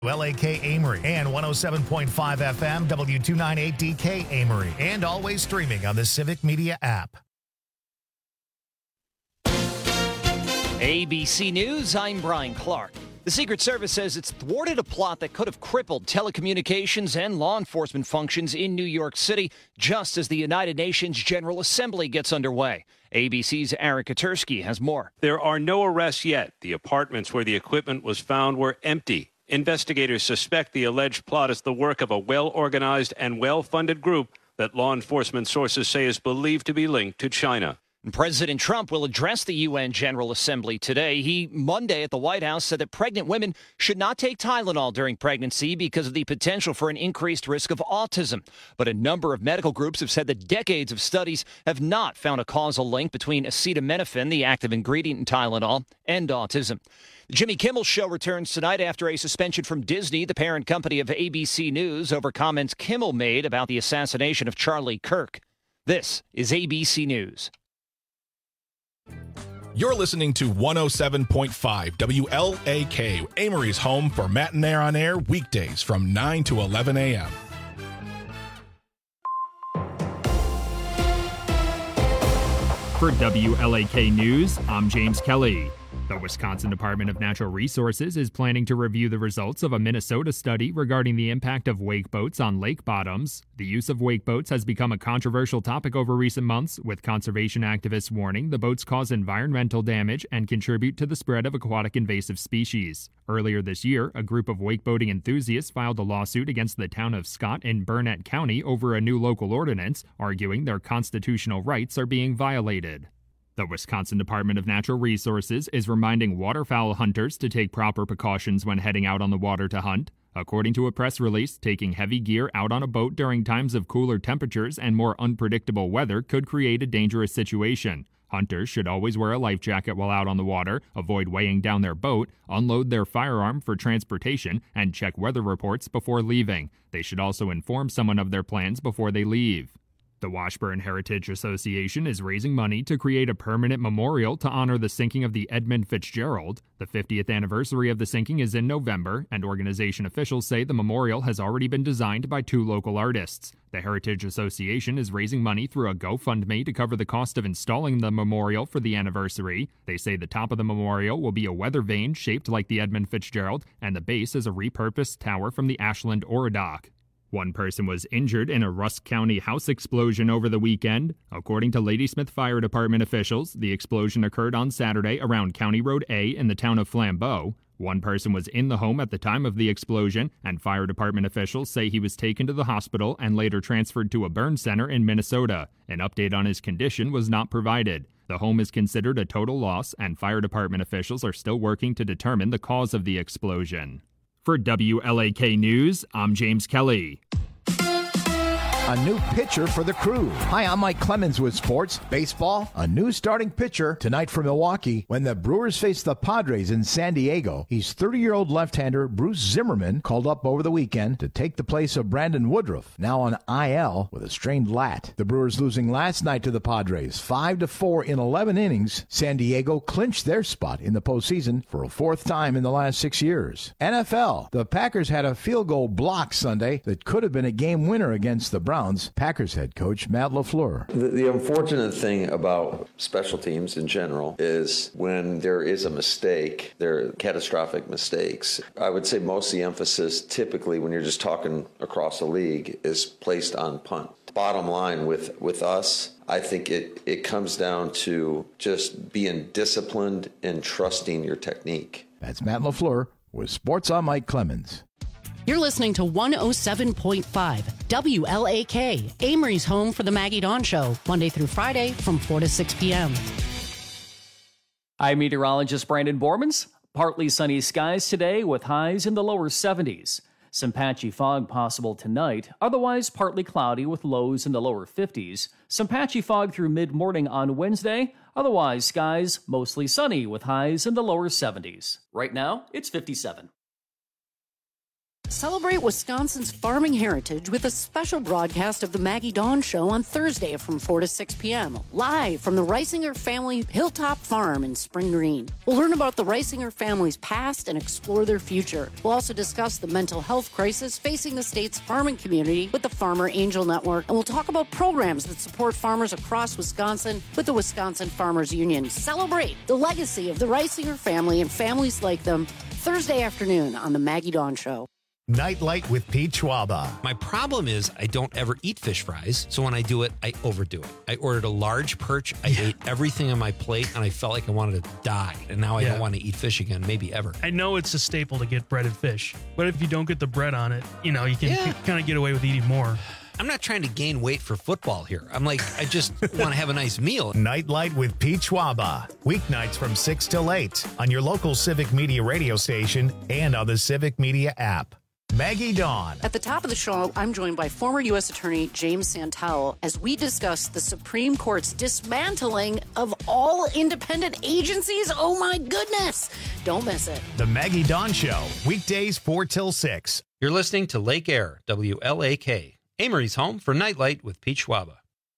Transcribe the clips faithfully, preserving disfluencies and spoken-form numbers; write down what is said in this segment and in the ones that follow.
L A K Amory and one oh seven point five F M W two ninety-eight D K Amory, and always streaming on the Civic Media app. A B C News, I'm Brian Clark. The Secret Service says it's thwarted a plot that could have crippled telecommunications and law enforcement functions in New York City just as the United Nations General Assembly gets underway. A B C's Eric Katursky has more. There are no arrests yet. The apartments where the equipment was found were empty. Investigators suspect the alleged plot is the work of a well-organized and well-funded group that law enforcement sources say is believed to be linked to China. President Trump will address the U N General Assembly today. He, Monday at the White House, said that pregnant women should not take Tylenol during pregnancy because of the potential for an increased risk of autism. But a number of medical groups have said that decades of studies have not found a causal link between acetaminophen, the active ingredient in Tylenol, and autism. The Jimmy Kimmel Show returns tonight after a suspension from Disney, the parent company of A B C News, over comments Kimmel made about the assassination of Charlie Kirk. This is A B C News. You're listening to one oh seven point five W L A K, Amory's home for Matinee on Air, weekdays from nine to eleven a.m. For W L A K News, I'm James Kelly. The Wisconsin Department of Natural Resources is planning to review the results of a Minnesota study regarding the impact of wake boats on lake bottoms. The use of wake boats has become a controversial topic over recent months, with conservation activists warning the boats cause environmental damage and contribute to the spread of aquatic invasive species. Earlier this year, a group of wakeboating enthusiasts filed a lawsuit against the town of Scott in Burnett County over a new local ordinance, arguing their constitutional rights are being violated. The Wisconsin Department of Natural Resources is reminding waterfowl hunters to take proper precautions when heading out on the water to hunt. According to a press release, taking heavy gear out on a boat during times of cooler temperatures and more unpredictable weather could create a dangerous situation. Hunters should always wear a life jacket while out on the water, avoid weighing down their boat, unload their firearm for transportation, and check weather reports before leaving. They should also inform someone of their plans before they leave. The Washburn Heritage Association is raising money to create a permanent memorial to honor the sinking of the Edmund Fitzgerald. The fiftieth anniversary of the sinking is in November, and organization officials say the memorial has already been designed by two local artists. The Heritage Association is raising money through a GoFundMe to cover the cost of installing the memorial for the anniversary. They say the top of the memorial will be a weather vane shaped like the Edmund Fitzgerald, and the base is a repurposed tower from the Ashland Oradoc. One person was injured in a Rusk County house explosion over the weekend. According to Ladysmith Fire Department officials, the explosion occurred on Saturday around County Road A in the town of Flambeau. One person was in the home at the time of the explosion, and fire department officials say he was taken to the hospital and later transferred to a burn center in Minnesota. An update on his condition was not provided. The home is considered a total loss, and fire department officials are still working to determine the cause of the explosion. For W L A K News, I'm James Kelly. A new pitcher for the Crew. Hi, I'm Mike Clemens with sports. Baseball, a new starting pitcher tonight for Milwaukee when the Brewers face the Padres in San Diego. He's thirty-year-old left-hander Bruce Zimmerman, called up over the weekend to take the place of Brandon Woodruff, now on I L with a strained lat. The Brewers losing last night to the Padres, five to four in eleven innings. San Diego clinched their spot in the postseason for a fourth time in the last six years. N F L, the Packers had a field goal block Sunday that could have been a game winner against the Browns. Packers head coach Matt LaFleur. The, the unfortunate thing about special teams in general is when there is a mistake, there are catastrophic mistakes. I would say most of the emphasis typically when you're just talking across the league is placed on punt. Bottom line with, with us, I think it, it comes down to just being disciplined and trusting your technique. That's Matt LaFleur with Sports on Mike Clemens. You're listening to one oh seven point five W L A K, Amory's home for the Maggie Dawn Show, Monday through Friday from four to six p.m. I'm meteorologist Brandon Bormans. Partly sunny skies today with highs in the lower seventies. Some patchy fog possible tonight, otherwise partly cloudy with lows in the lower fifties. Some patchy fog through mid-morning on Wednesday, otherwise skies mostly sunny with highs in the lower seventies. Right now, it's fifty-seven. Celebrate Wisconsin's farming heritage with a special broadcast of the Maggie Dawn Show on Thursday from four to six p.m. live from the Reisinger family Hilltop Farm in Spring Green. We'll learn about the Reisinger family's past and explore their future. We'll also discuss the mental health crisis facing the state's farming community with the Farmer Angel Network, and we'll talk about programs that support farmers across Wisconsin with the Wisconsin Farmers Union. Celebrate the legacy of the Reisinger family and families like them Thursday afternoon on the Maggie Dawn Show. Nightlight with Pete Schwaba. My problem is I don't ever eat fish fries, so when I do it, I overdo it. I ordered a large perch, I yeah. ate everything on my plate, and I felt like I wanted to die. And now I yeah. don't want to eat fish again, maybe ever. I know it's a staple to get breaded fish, but if you don't get the bread on it, you know, you can yeah. kind of get away with eating more. I'm not trying to gain weight for football here. I'm like, I just want to have a nice meal. Nightlight with Pete Schwaba. Weeknights from six till eight on your local Civic Media radio station and on the Civic Media app. Maggie Dawn. At the top of the show, I'm joined by former U S Attorney James Santel as we discuss the Supreme Court's dismantling of all independent agencies. Oh my goodness. Don't miss it. The Maggie Dawn Show, weekdays four till six. You're listening to Lake Air, W L A K, Amory's home for Nightlight with Pete Schwaba.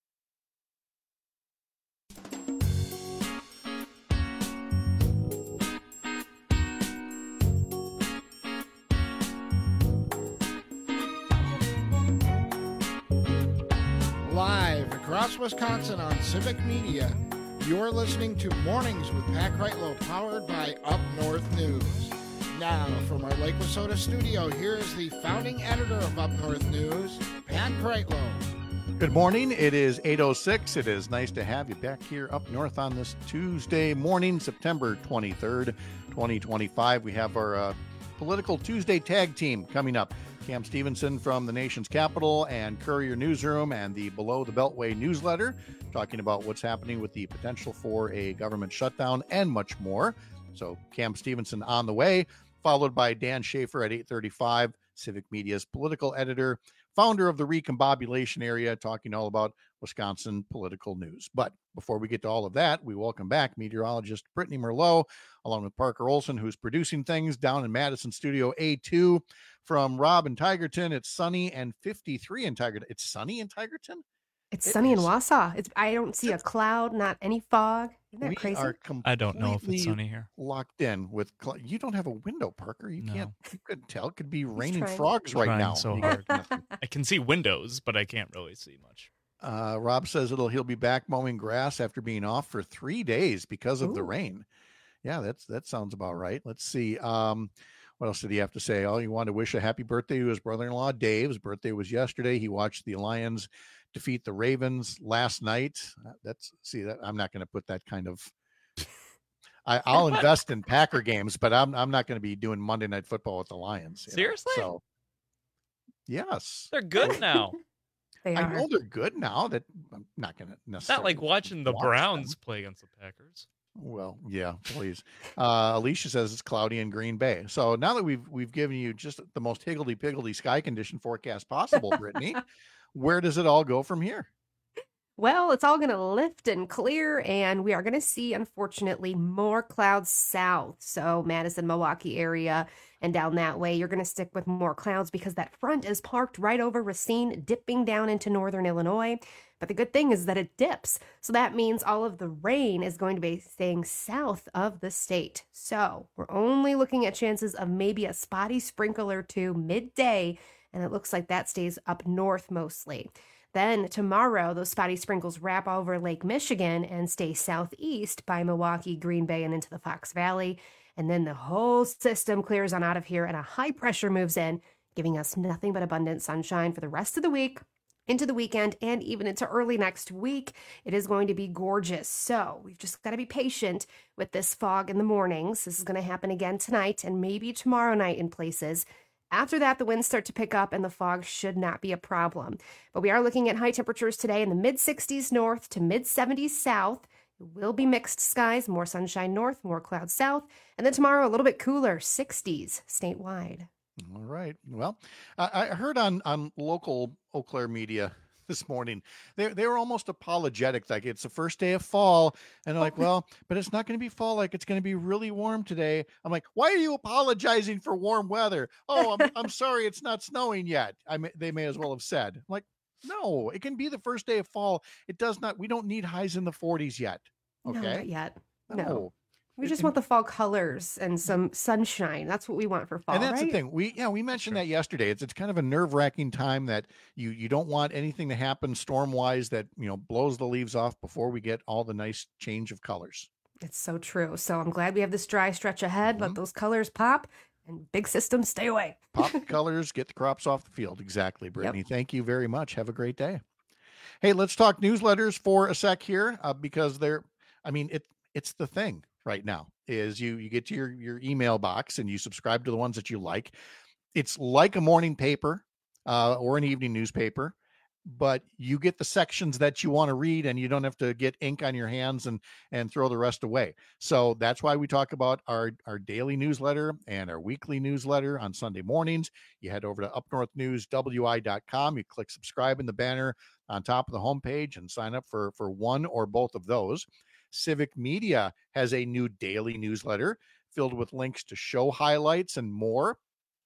Live across Wisconsin on Civic Media, you're listening to Mornings with Pat Kreitlow, powered by Up North News. Now, from our Lake Wissota studio, here is the founding editor of Up North News, Pat Kreitlow. Good morning. It is eight oh six. It is nice to have you back here up north on this Tuesday morning, September twenty-third, twenty twenty-five. We have our uh, Political Tuesday tag team coming up. Cam Stevenson from the nation's capital and Courier Newsroom and the Below the Beltway newsletter, talking about what's happening with the potential for a government shutdown and much more. So Cam Stevenson on the way, followed by Dan Schaefer at eight thirty-five, Civic Media's political editor, founder of the Recombobulation Area, talking all about Wisconsin political news. But before we get to all of that, we welcome back meteorologist Brittany Merlot, along with Parker Olson, who's producing things down in Madison Studio A two. From Rob in Tigerton, it's sunny and fifty-three in Tigerton. It's sunny in Tigerton? It's it sunny is. in Wausau. It's I don't see a cloud, not any fog. Isn't that we crazy? Are I don't know if it's sunny here. Locked in with cl- you don't have a window, Parker. You no. can't. You couldn't tell. It could be raining trying. frogs right trying now. So hard. I can see windows, but I can't really see much. Uh, Rob says it'll he'll be back mowing grass after being off for three days because of Ooh. the rain. Yeah, that's that sounds about right. Let's see. Um, what else did he have to say? Oh, he wanted to wish a happy birthday to his brother-in-law, Dave. His birthday was yesterday. He watched the Lions defeat the Ravens last night. That's see that I'm not going to put that kind of. I, I'll invest in Packer games, but I'm I'm not going to be doing Monday Night Football with the Lions. Seriously? Know? So, yes, they're good now. They I are. know they're good now. That I'm not going to necessarily. It's not like watching the watch Browns them. play against the Packers. Well, yeah, please. Uh, Alicia says it's cloudy in Green Bay. So now that we've we've given you just the most higgledy-piggledy sky condition forecast possible, Brittany, where does it all go from here? Well, it's all going to lift and clear, and we are going to see, unfortunately, more clouds south. So Madison, Milwaukee area, and down that way, you're going to stick with more clouds because that front is parked right over Racine, dipping down into northern Illinois. But the good thing is that it dips. So that means all of the rain is going to be staying south of the state. So we're only looking at chances of maybe a spotty sprinkle or two midday, and it looks like that stays up north mostly. Then tomorrow, those spotty sprinkles wrap over Lake Michigan and stay southeast by Milwaukee, Green Bay, and into the Fox Valley. And then the whole system clears on out of here and a high pressure moves in, giving us nothing but abundant sunshine for the rest of the week, into the weekend, and even into early next week. It is going to be gorgeous. So we've just got to be patient with this fog in the mornings. This is going to happen again tonight and maybe tomorrow night in places. After that, the winds start to pick up and the fog should not be a problem. But we are looking at high temperatures today in the mid sixties north to mid seventies south. It will be mixed skies, more sunshine north, more clouds south. And then tomorrow, a little bit cooler, sixties statewide. All right. Well, I, I heard on, on local Eau Claire media this morning. They they were almost apologetic, like it's the first day of fall, and they're like, well, but it's not going to be fall, like it's going to be really warm today. I'm like, why are you apologizing for warm weather? Oh, I'm, I'm sorry, it's not snowing yet. I may, they may as well have said. I'm like, no, it can be the first day of fall. It does not. We don't need highs in the forties yet. Okay, no, not yet. No. no. We just want the fall colors and some sunshine. That's what we want for fall, And that's right? the thing. We yeah, we mentioned that yesterday. It's it's kind of a nerve-wracking time that you you don't want anything to happen storm-wise that, you know, blows the leaves off before we get all the nice change of colors. It's so true. So I'm glad we have this dry stretch ahead. Mm-hmm. Let those colors pop and big systems stay away. Pop the colors, get the crops off the field. Exactly, Brittany. Yep. Thank you very much. Have a great day. Hey, let's talk newsletters for a sec here, uh, because they're, I mean, it it's the thing right now is you you get to your your email box and you subscribe to the ones that you like. It's like a morning paper uh, or an evening newspaper, but you get the sections that you want to read and you don't have to get ink on your hands and and throw the rest away. So that's why we talk about our our daily newsletter and our weekly newsletter on Sunday mornings. You head over to up north news w i dot com, you click subscribe in the banner on top of the homepage and sign up for for one or both of those. Civic Media has a new daily newsletter filled with links to show highlights and more.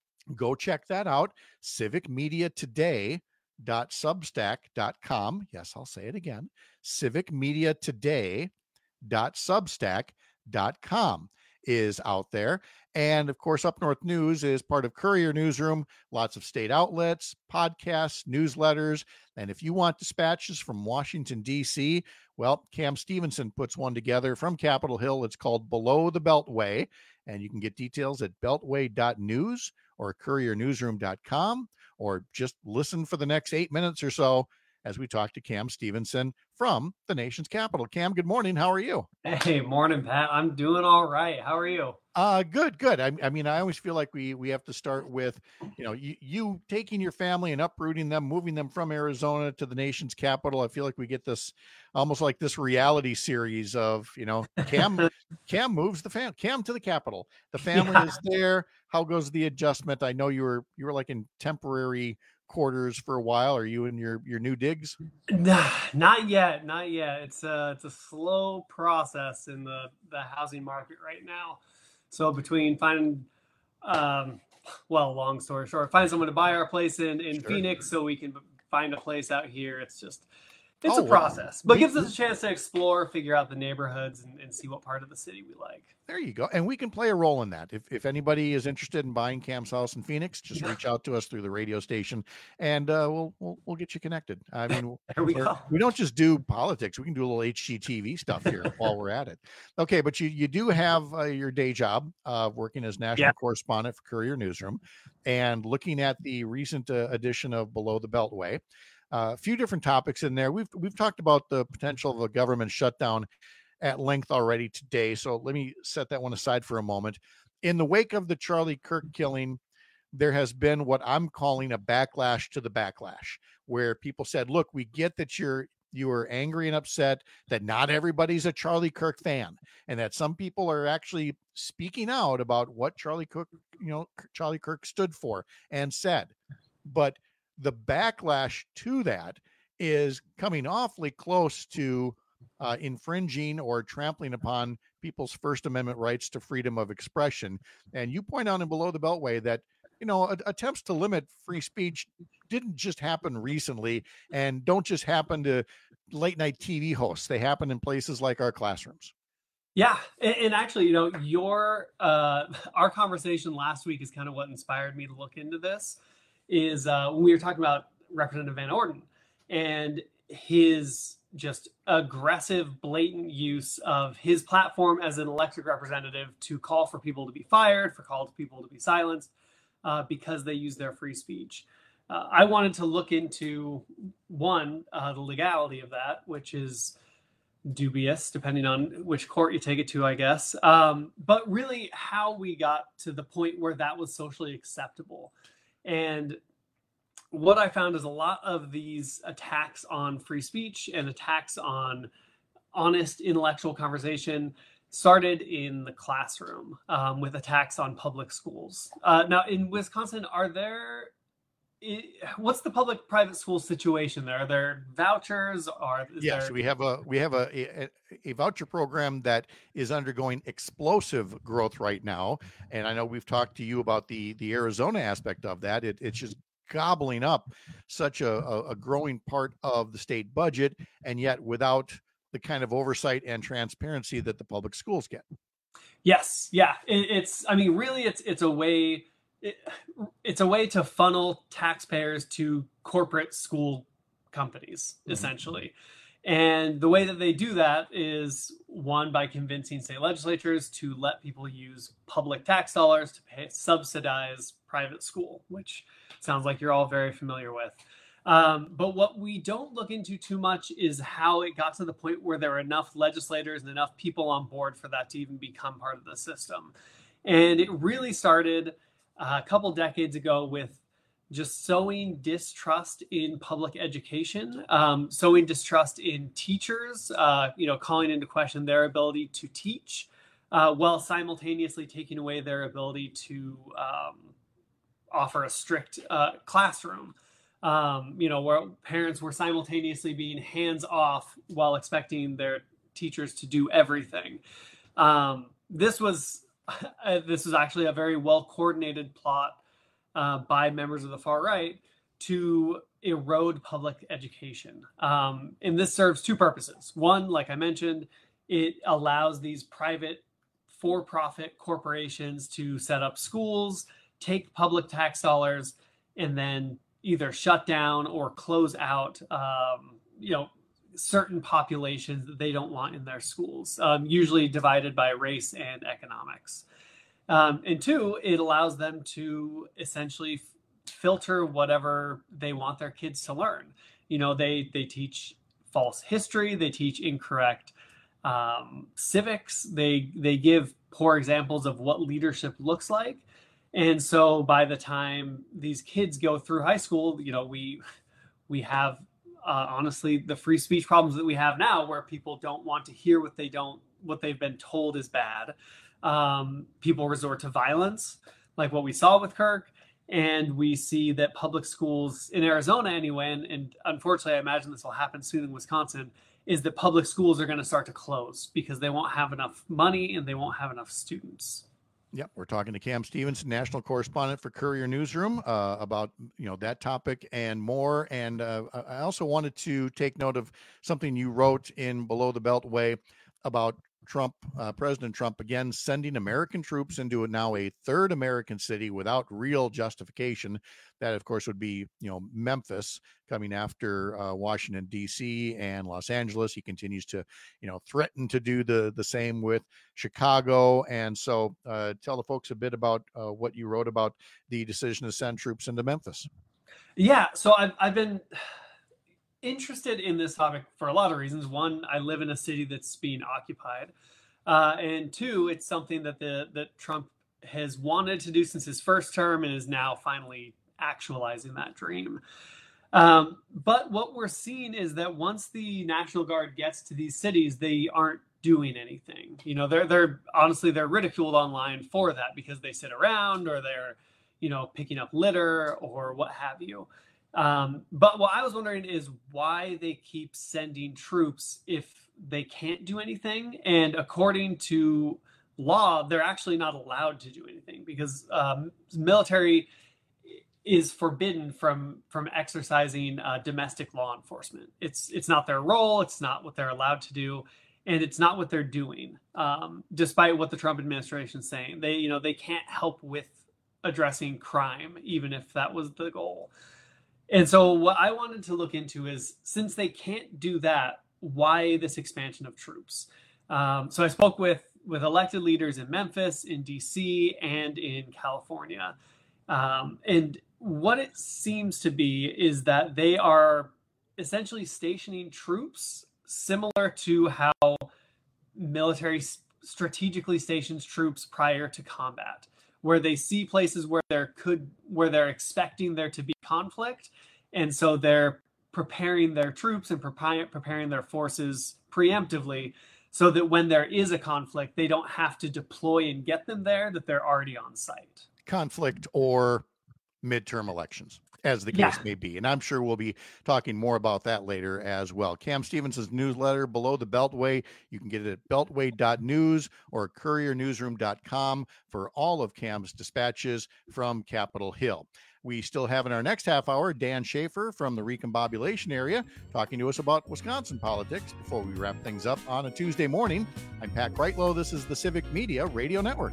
Go check that out. civic media today dot substack dot com. Yes, I'll say it again. civic media today dot substack dot com is out there. And of course, Up North News is part of Courier Newsroom, lots of state outlets, podcasts, newsletters. And if you want dispatches from Washington, D C, well, Cam Stevenson puts one together from Capitol Hill. It's called Below the Beltway. And you can get details at beltway dot news or courier newsroom dot com, or just listen for the next eight minutes or so as we talk to Cam Stevenson from the nation's capital. Cam, good morning. How are you? Hey, morning, Pat. I'm doing all right. How are you? Uh, good, good. I, I mean, I always feel like we we have to start with, you know, you, you taking your family and uprooting them, moving them from Arizona to the nation's capital. I feel like we get this almost like this reality series of, you know, Cam Cam moves the fam Cam to the capital. The family yeah. is there. How goes the adjustment? I know you were you were like in temporary quarters for a while. Are you in your your new digs? Nah, not yet, not yet. It's a it's a slow process in the the housing market right now. So between finding, um, well, long story short, find someone to buy our place in in sure. Phoenix, so we can find a place out here. It's just it's oh, a process, wow. but gives us a chance to explore, figure out the neighborhoods, and, and see what part of the city we like. There you go. And we can play a role in that. If if anybody is interested in buying Cam's house in Phoenix, just reach out to us through the radio station, and uh, we'll we'll we'll get you connected. I mean, there we go. We don't just do politics. We can do a little H G T V stuff here while we're at it. Okay, but you you do have uh, your day job uh, working as national yeah. correspondent for Courier Newsroom, and looking at the recent uh, edition of Below the Beltway. Uh, a few different topics in there. We've we've talked about the potential of a government shutdown at length already today. So let me set that one aside for a moment. In the wake of the Charlie Kirk killing, there has been what I'm calling a backlash to the backlash, where people said, look, we get that you're you are angry and upset that not everybody's a Charlie Kirk fan, and that some people are actually speaking out about what Charlie Kirk, you know, Charlie Kirk stood for and said. But the backlash to that is coming awfully close to uh, infringing or trampling upon people's First Amendment rights to freedom of expression. And you point out in Below the Beltway that, you know, attempts to limit free speech didn't just happen recently and don't just happen to late night T V hosts. They happen in places like our classrooms. Yeah. And, and actually, you know, your, uh, our conversation last week is kind of what inspired me to look into this. Is uh, when we were talking about Representative Van Orden and his just aggressive, blatant use of his platform as an elected representative to call for people to be fired, for call to people to be silenced uh, because they use their free speech. Uh, I wanted to look into, one, uh, the legality of that, which is dubious, depending on which court you take it to, I guess. Um, but really how we got to the point where that was socially acceptable. And what I found is a lot of these attacks on free speech and attacks on honest intellectual conversation started in the classroom um, with attacks on public schools. Uh, now, in Wisconsin, are there it, what's the public-private school situation there? Are there vouchers? Or is yes, there... we have a we have a, a a voucher program that is undergoing explosive growth right now, and I know we've talked to you about the the Arizona aspect of that. It, it's just gobbling up such a, a, a growing part of the state budget, and yet without the kind of oversight and transparency that the public schools get. Yes, yeah, it, it's. I mean, really, it's it's a way. It, it's a way to funnel taxpayers to corporate school companies, mm-hmm. essentially. And the way that they do that is, one, by convincing state legislatures to let people use public tax dollars to pay, subsidize private school, which sounds like you're all very familiar with. Um, but what we don't look into too much is how it got to the point where there were enough legislators and enough people on board for that to even become part of the system. And it really started a couple decades ago with just sowing distrust in public education, um, sowing distrust in teachers, uh, you know, calling into question their ability to teach, uh, while simultaneously taking away their ability to um, offer a strict uh, classroom. Um, you know, where parents were simultaneously being hands off while expecting their teachers to do everything. Um, this was uh, this was actually a very well coordinated plot uh, by members of the far right to erode public education. Um, and this serves two purposes. One, like I mentioned, it allows these private for-profit corporations to set up schools, take public tax dollars, and then either shut down or close out, um, you know, certain populations that they don't want in their schools, um, usually divided by race and economics. Um, and two, it allows them to essentially f- filter whatever they want their kids to learn. You know, they they teach false history, they teach incorrect um, civics, they they give poor examples of what leadership looks like. And so by the time these kids go through high school, you know, we we have uh, honestly the free speech problems that we have now, where people don't want to hear what they don't what they've been told is bad. Um, people resort to violence, like what we saw with Kirk, and we see that public schools in Arizona anyway, and, and unfortunately, I imagine this will happen soon in Wisconsin, is that public schools are going to start to close because they won't have enough money and they won't have enough students. Yep, we're talking to Cam Stevenson, national correspondent for Courier Newsroom, uh, about you know that topic and more. And uh, I also wanted to take note of something you wrote in Below the Beltway about Trump, uh, President Trump, again sending American troops into a, now a third American city without real justification. That, of course, would be you know Memphis, coming after uh, Washington D C and Los Angeles. He continues to you know threaten to do the the same with Chicago. And so, uh, tell the folks a bit about uh, what you wrote about the decision to send troops into Memphis. Yeah, so I've I've been interested in this topic for a lot of reasons. One, I live in a city that's being occupied, uh, and two, it's something that the that Trump has wanted to do since his first term and is now finally actualizing that dream. Um, but what we're seeing is that once the National Guard gets to these cities, they aren't doing anything. You know, they're they're honestly they're ridiculed online for that because they sit around or they're, you know, picking up litter or what have you. Um, but what I was wondering is why they keep sending troops if they can't do anything. And according to law, they're actually not allowed to do anything because um, military is forbidden from from exercising uh, domestic law enforcement. It's it's not their role. It's not what they're allowed to do, and it's not what they're doing. Um, despite what the Trump administration is saying, they you know they can't help with addressing crime, even if that was the goal. And so what I wanted to look into is, since they can't do that, why this expansion of troops? Um, so I spoke with with elected leaders in Memphis, in D C, and in California. Um, and what it seems to be is that they are essentially stationing troops similar to how military strategically stations troops prior to combat, where they see places where there could, where they're expecting there to be conflict. And so they're preparing their troops and preparing, preparing their forces preemptively so that when there is a conflict, they don't have to deploy and get them there, that they're already on site. Conflict or midterm elections. as the case yeah. may be. And I'm sure we'll be talking more about that later as well. Cam Stevenson's newsletter, Below the Beltway, you can get it at beltway dot news or courier newsroom dot com for all of Cam's dispatches from Capitol Hill. We still have in our next half hour Dan Schaefer from the Recombobulation area talking to us about Wisconsin politics before we wrap things up on a Tuesday morning. I'm Pat Kreitlow. This is the Civic Media Radio Network.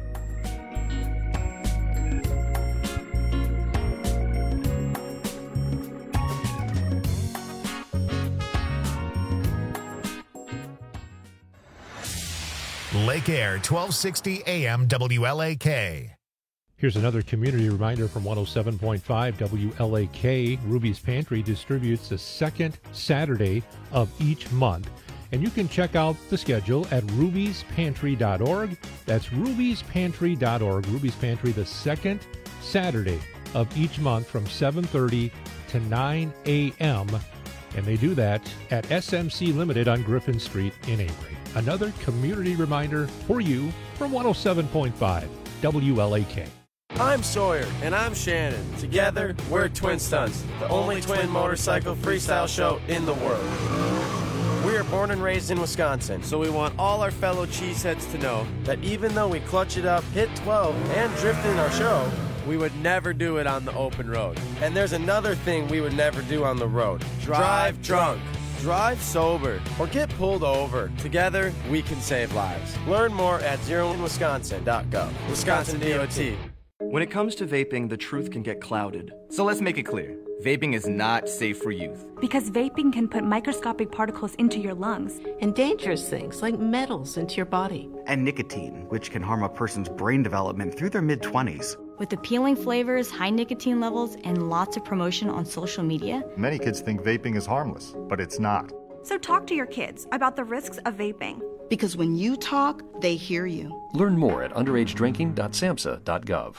Lake Air, twelve sixty A M W L A K. Here's another community reminder from one oh seven point five W L A K. Ruby's Pantry distributes the second Saturday of each month. And you can check out the schedule at rubies pantry dot org. That's rubies pantry dot org. Ruby's Pantry, the second Saturday of each month from seven thirty to nine a.m. And they do that at S M C Limited on Griffin Street in Amory. Another community reminder for you from one oh seven point five W L A K. I'm Sawyer. And I'm Shannon. Together, we're Twin Stunts, the only twin motorcycle freestyle show in the world. We are born and raised in Wisconsin, so we want all our fellow cheeseheads to know that even though we clutch it up, hit twelve, and drift in our show, we would never do it on the open road. And there's another thing we would never do on the road. Drive drunk. Drive sober, or get pulled over. Together, we can save lives. Learn more at zero in wisconsin dot gov. Wisconsin D O T. When it comes to vaping, the truth can get clouded. So let's make it clear. Vaping is not safe for youth. Because vaping can put microscopic particles into your lungs. And dangerous things like metals into your body. And nicotine, which can harm a person's brain development through their mid-twenties. With appealing flavors, high nicotine levels, and lots of promotion on social media, many kids think vaping is harmless, but it's not. So talk to your kids about the risks of vaping. Because when you talk, they hear you. Learn more at underage drinking dot samhsa dot gov.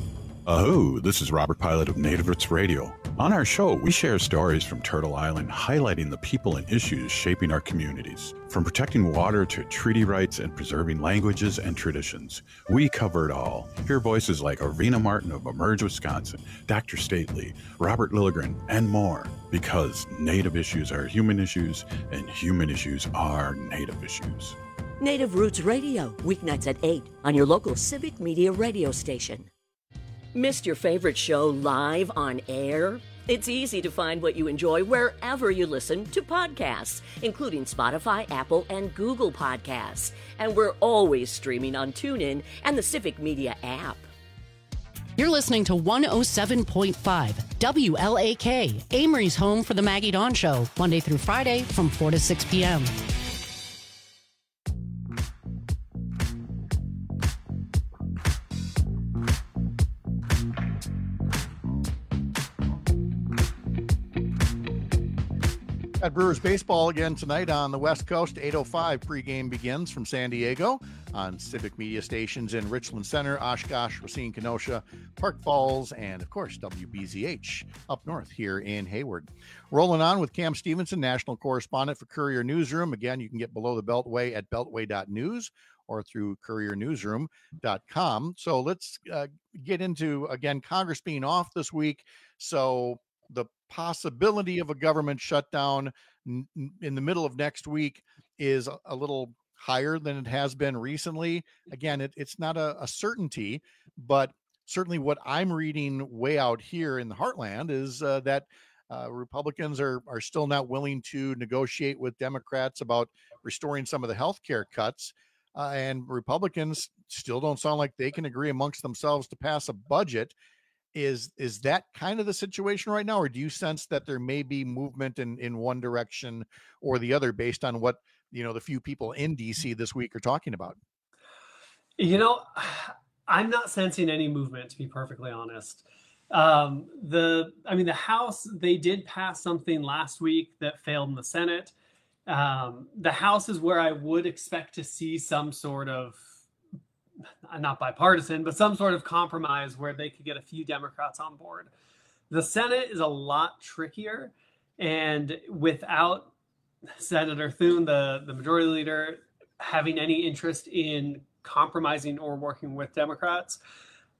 Aho, this is Robert Pilot of Native Roots Radio. On our show, we share stories from Turtle Island highlighting the people and issues shaping our communities. From protecting water to treaty rights and preserving languages and traditions, we cover it all. Hear voices like Arvina Martin of Emerge Wisconsin, Doctor Stately, Robert Lilligren, and more. Because Native issues are human issues, and human issues are Native issues. Native Roots Radio, weeknights at eight on your local Civic Media radio station. Missed your favorite show live on air? It's easy to find what you enjoy wherever you listen to podcasts, including Spotify, Apple, and Google Podcasts. And we're always streaming on TuneIn and the Civic Media app. You're listening to one oh seven point five W L A K, Amory's home for the Maggie Dawn Show, Monday through Friday from four to six p.m. At Brewers baseball again tonight on the West Coast. eight oh five pregame begins from San Diego on Civic Media stations in Richland Center, Oshkosh, Racine, Kenosha, Park Falls, and of course W B Z H up north here in Hayward. Rolling on with Cam Stevenson, national correspondent for Courier Newsroom. Again, you can get Below the Beltway at beltway dot news or through courier newsroom dot com. So let's uh, get into, again, Congress being off this week. So the possibility of a government shutdown n- in the middle of next week is a little higher than it has been recently. Again, it, it's not a, a certainty, but certainly what I'm reading way out here in the heartland is uh, that uh, Republicans are, are still not willing to negotiate with Democrats about restoring some of the health care cuts. Uh, and Republicans still don't sound like they can agree amongst themselves to pass a budget. Is is that kind of the situation right now, or do you sense that there may be movement in, in one direction or the other based on what, you know, the few people in D C this week are talking about? You know, I'm not sensing any movement, to be perfectly honest. Um, the, I mean, the House, they did pass something last week that failed in the Senate. Um, the House is where I would expect to see some sort of, not bipartisan, but some sort of compromise where they could get a few Democrats on board. The Senate is a lot trickier, and without Senator Thune, the, the majority leader, having any interest in compromising or working with Democrats,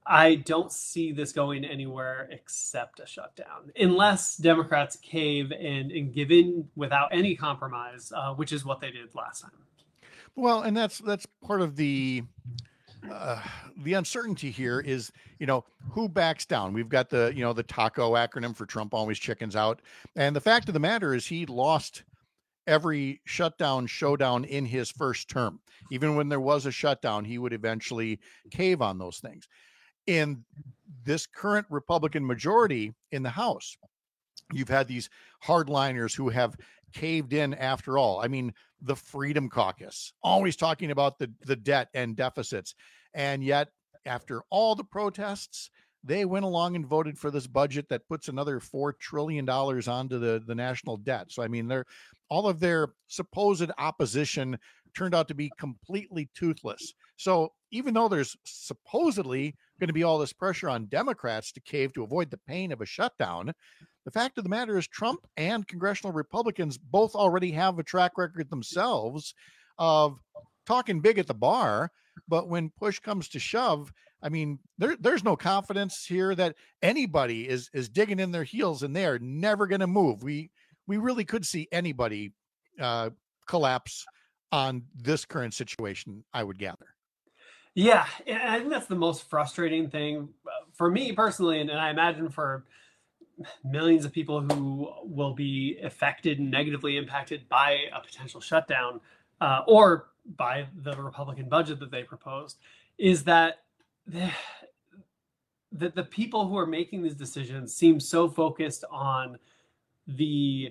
I don't see this going anywhere except a shutdown, unless Democrats cave and, and give in without any compromise, uh, which is what they did last time. Well, and that's that's part of the uh, the uncertainty here is, you know, who backs down. We've got the, you know, the TACO acronym for Trump always chickens out. And the fact of the matter is he lost every shutdown showdown in his first term. Even when there was a shutdown, he would eventually cave on those things. In this current Republican majority in the House, you've had these hardliners who have caved in after all. I mean, the Freedom Caucus, always talking about the, the debt and deficits. And yet, after all the protests, they went along and voted for this budget that puts another four trillion dollars onto the, the national debt. So, I mean, they're all of their supposed opposition turned out to be completely toothless. So even though there's supposedly going to be all this pressure on Democrats to cave to avoid the pain of a shutdown, the fact of the matter is Trump and congressional Republicans both already have a track record themselves of talking big at the bar. But when push comes to shove, I mean, there, there's no confidence here that anybody is is digging in their heels and they're never going to move. We we really could see anybody uh, collapse on this current situation, I would gather. Yeah, and I think that's the most frustrating thing for me personally, and, and I imagine for millions of people who will be affected and negatively impacted by a potential shutdown uh, or by the Republican budget that they proposed, is that the, that the people who are making these decisions seem so focused on the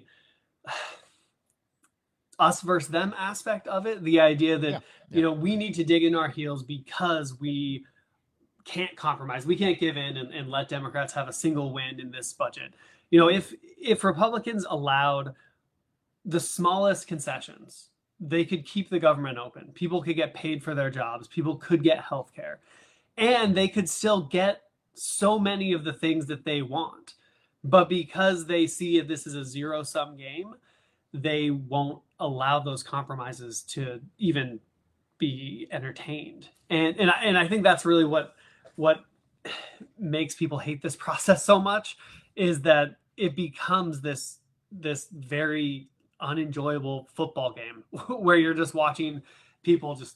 us versus them aspect of it. The idea that, yeah, yeah. you know, we need to dig in our heels because we can't compromise. We can't give in and, and let Democrats have a single win in this budget. You know, if, if Republicans allowed the smallest concessions, they could keep the government open. People could get paid for their jobs. People could get health care. And they could still get so many of the things that they want. But because they see if this is a zero-sum game, they won't allow those compromises to even be entertained. And and I, and I think that's really what what makes people hate this process so much, is that it becomes this this very unenjoyable football game where you're just watching people just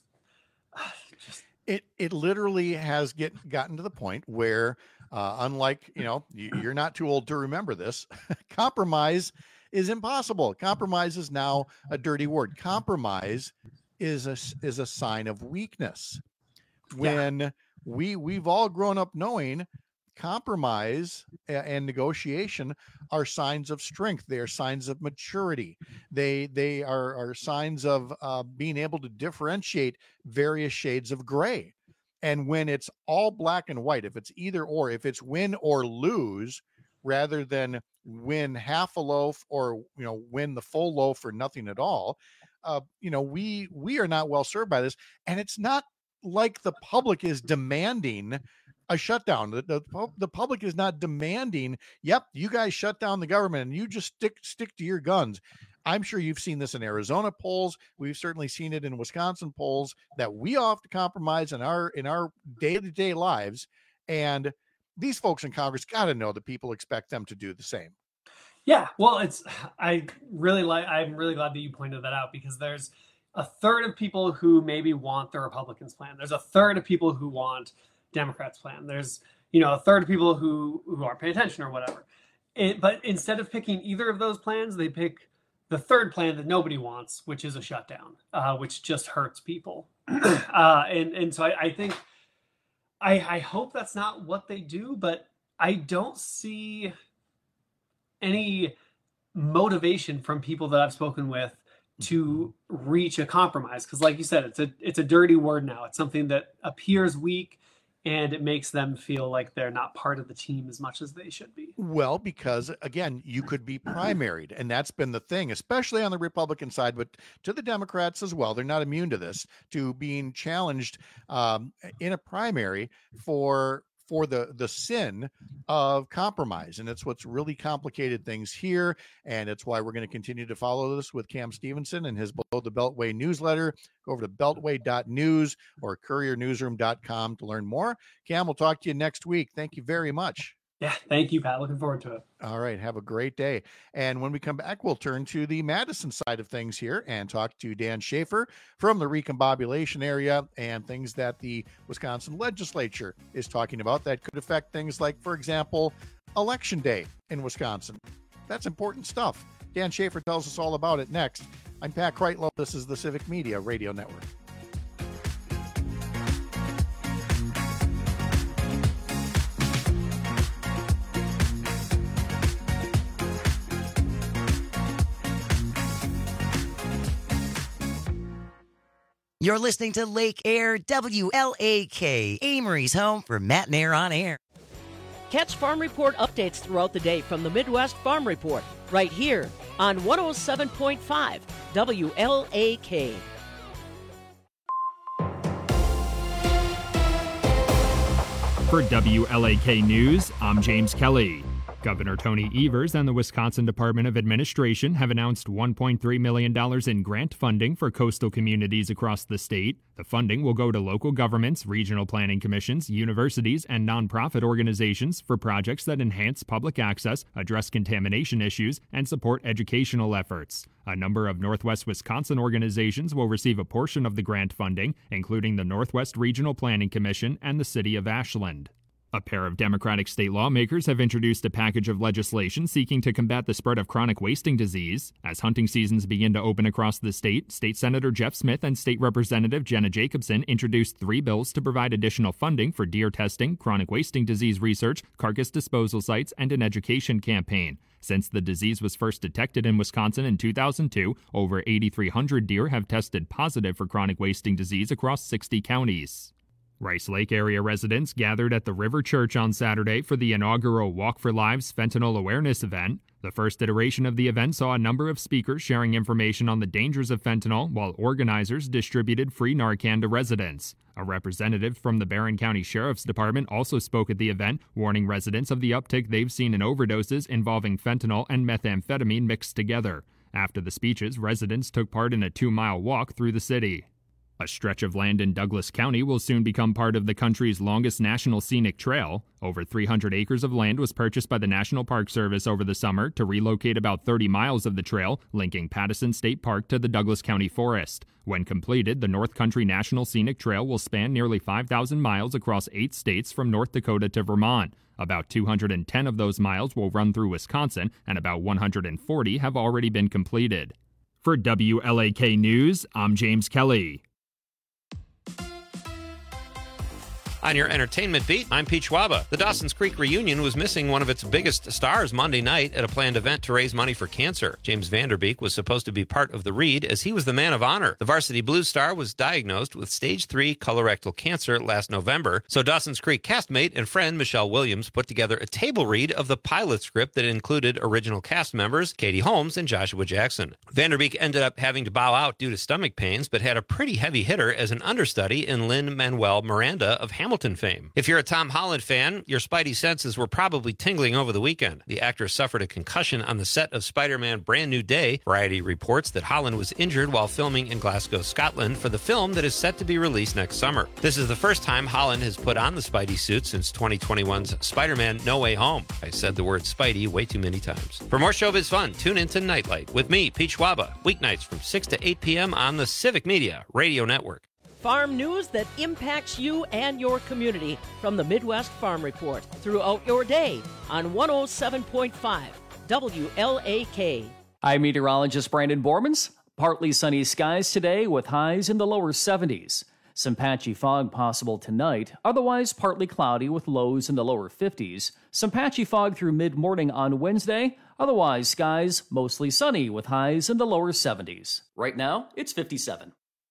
just it it literally has get gotten to the point where uh, unlike, you know, you, you're not too old to remember this, compromise is impossible. Compromise is now a dirty word. Compromise is a is a sign of weakness. When yeah. we we've all grown up knowing compromise and negotiation are signs of strength. They are signs of maturity. They they are, are signs of uh, being able to differentiate various shades of gray. And when it's all black and white, if it's either or, if it's win or lose, rather than win half a loaf or, you know, win the full loaf or nothing at all, uh, you know, we we are not well served by this. And it's not like the public is demanding a shutdown. The, the, the public is not demanding, yep, you guys shut down the government and you just stick stick to your guns. I'm sure you've seen this in Arizona polls. We've certainly seen it in Wisconsin polls that we all have to compromise in our in our day-to-day lives. And these folks in Congress got to know that people expect them to do the same. Yeah, well, it's I really like. I'm really glad that you pointed that out, because there's a third of people who maybe want the Republicans' plan. There's a third of people who want Democrats' plan. There's, you know, a third of people who who aren't paying attention or whatever. It, but instead of picking either of those plans, they pick the third plan that nobody wants, which is a shutdown, uh, which just hurts people. uh, and and so I, I think. I, I hope that's not what they do, but I don't see any motivation from people that I've spoken with to reach a compromise. Because like you said, it's a it's a dirty word now. It's something that appears weak, and it makes them feel like they're not part of the team as much as they should be. Well, because again, you could be primaried, and that's been the thing, especially on the Republican side, but to the Democrats as well. They're not immune to this, to being challenged um, in a primary for for the the sin of compromise. And it's what's really complicated things here. And it's why we're going to continue to follow this with Cam Stevenson and his Below the Beltway newsletter. Go over to beltway dot news or courier newsroom dot com to learn more. Cam, we'll talk to you next week. Thank you very much. Yeah, thank you, Pat. Looking forward to it. All right. Have a great day. And when we come back, we'll turn to the Madison side of things here and talk to Dan Schaefer from the recombobulation area and things that the Wisconsin legislature is talking about that could affect things like, for example, Election Day in Wisconsin. That's important stuff. Dan Schaefer tells us all about it next. I'm Pat Kreitlow. This is the Civic Media Radio Network. You're listening to Lake Air W L A K, Amory's home for Matt and Air on Air. Catch Farm Report updates throughout the day from the Midwest Farm Report, right here on one oh seven point five W L A K. For W L A K News, I'm James Kelly. Governor Tony Evers and the Wisconsin Department of Administration have announced one point three million dollars in grant funding for coastal communities across the state. The funding will go to local governments, regional planning commissions, universities, and nonprofit organizations for projects that enhance public access, address contamination issues, and support educational efforts. A number of Northwest Wisconsin organizations will receive a portion of the grant funding, including the Northwest Regional Planning Commission and the City of Ashland. A pair of Democratic state lawmakers have introduced a package of legislation seeking to combat the spread of chronic wasting disease. As hunting seasons begin to open across the state, State Senator Jeff Smith and State Representative Jenna Jacobson introduced three bills to provide additional funding for deer testing, chronic wasting disease research, carcass disposal sites, and an education campaign. Since the disease was first detected in Wisconsin in two thousand two, over eighty-three hundred deer have tested positive for chronic wasting disease across sixty counties. Rice Lake area residents gathered at the River Church on Saturday for the inaugural Walk for Lives fentanyl awareness event. The first iteration of the event saw a number of speakers sharing information on the dangers of fentanyl, while organizers distributed free Narcan to residents. A representative from the Barron County Sheriff's Department also spoke at the event, warning residents of the uptick they've seen in overdoses involving fentanyl and methamphetamine mixed together. After the speeches, residents took part in a two-mile walk through the city. A stretch of land in Douglas County will soon become part of the country's longest national scenic trail. Over three hundred acres of land was purchased by the National Park Service over the summer to relocate about thirty miles of the trail, linking Pattison State Park to the Douglas County Forest. When completed, the North Country National Scenic Trail will span nearly five thousand miles across eight states from North Dakota to Vermont. About two hundred ten of those miles will run through Wisconsin, and about one hundred forty have already been completed. For W L A K News, I'm James Kelly. On your entertainment beat, I'm Pete Schwaba. The Dawson's Creek reunion was missing one of its biggest stars Monday night at a planned event to raise money for cancer. James Vanderbeek was supposed to be part of the read as he was the man of honor. The Varsity Blues star was diagnosed with stage three colorectal cancer last November, so Dawson's Creek castmate and friend Michelle Williams put together a table read of the pilot script that included original cast members Katie Holmes and Joshua Jackson. Vanderbeek ended up having to bow out due to stomach pains, but had a pretty heavy hitter as an understudy in Lin-Manuel Miranda of Hamilton fame. If you're a Tom Holland fan, your spidey senses were probably tingling over the weekend. The actor suffered a concussion on the set of Spider-Man Brand New Day. Variety reports that Holland was injured while filming in Glasgow, Scotland for the film that is set to be released next summer. This is the first time Holland has put on the Spidey suit since twenty twenty-one's Spider-Man No Way Home. I said the word Spidey way too many times. For more showbiz fun, tune into Nightlight with me, Pete Schwaba, weeknights from six to eight p.m. on the Civic Media Radio Network. Farm news that impacts you and your community from the Midwest Farm Report throughout your day on one oh seven point five W L A K. I'm meteorologist Brandon Bormans. Partly sunny skies today with highs in the lower seventies. Some patchy fog possible tonight, otherwise partly cloudy with lows in the lower fifties. Some patchy fog through mid-morning on Wednesday, otherwise skies mostly sunny with highs in the lower seventies. Right now, it's fifty-seven.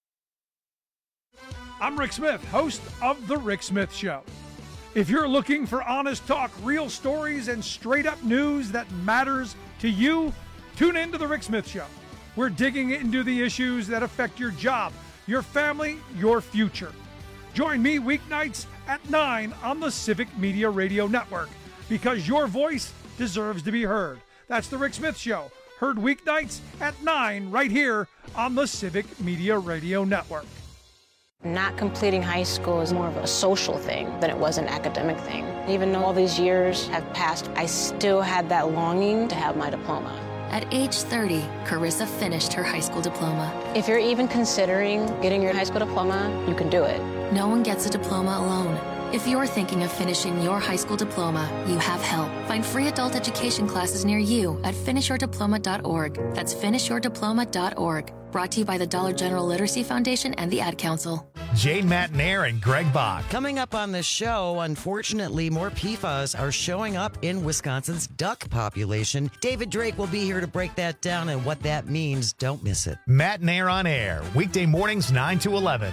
I'm Rick Smith, host of The Rick Smith Show. If you're looking for honest talk, real stories, and straight-up news that matters to you, tune in to The Rick Smith Show. We're digging into the issues that affect your job, your family, your future. Join me weeknights at nine on the Civic Media Radio Network, because your voice deserves to be heard. That's The Rick Smith Show, heard weeknights at nine right here on the Civic Media Radio Network. Not completing high school is more of a social thing than it was an academic thing. Even though all these years have passed, I still had that longing to have my diploma. At age thirty, Carissa finished her high school diploma. If you're even considering getting your high school diploma, you can do it. No one gets a diploma alone. If you're thinking of finishing your high school diploma, you have help. Find free adult education classes near you at finish your diploma dot org. That's finish your diploma dot org. Brought to you by the Dollar General Literacy Foundation and the Ad Council. Jane Matnair and Greg Bach. Coming up on the show, unfortunately, more P F A S are showing up in Wisconsin's duck population. David Drake will be here to break that down and what that means. Don't miss it. Matnair on Air, weekday mornings nine to eleven.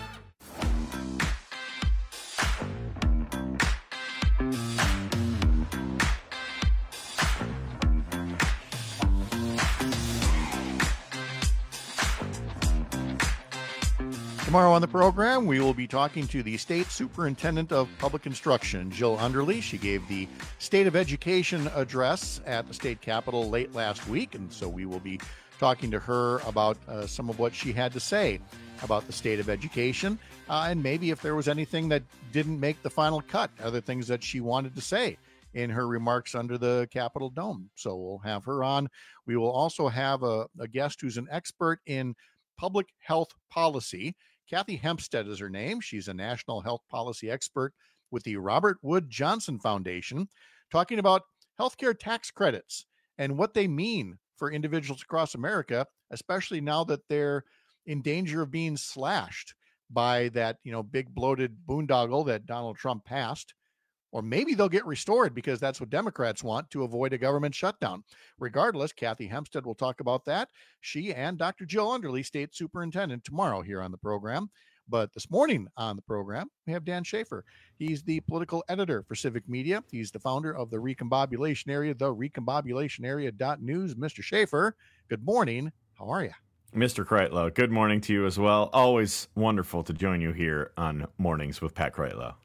Tomorrow on the program, we will be talking to the State Superintendent of Public Instruction, Jill Underly. She gave the State of Education address at the state capitol late last week, and so we will be talking to her about uh, some of what she had to say about the state of education, uh, and maybe if there was anything that didn't make the final cut, other things that she wanted to say in her remarks under the Capitol Dome. So we'll have her on. We will also have a, a guest who's an expert in public health policy. Kathy Hempstead is her name. She's a national health policy expert with the Robert Wood Johnson Foundation, talking about healthcare tax credits and what they mean for individuals across America, especially now that they're in danger of being slashed by that, you know, big bloated boondoggle that Donald Trump passed. Or maybe they'll get restored because that's what Democrats want, to avoid a government shutdown. Regardless, Kathy Hempstead will talk about that. She and Doctor Jill Underly, State Superintendent, tomorrow here on the program. But this morning on the program, we have Dan Schaefer. He's the political editor for Civic Media. He's the founder of the Recombobulation Area, the recombobulation area dot news. Mister Schaefer, good morning. How are you? Mister Kreitlow, good morning to you as well. Always wonderful to join you here on Mornings with Pat Kreitlow.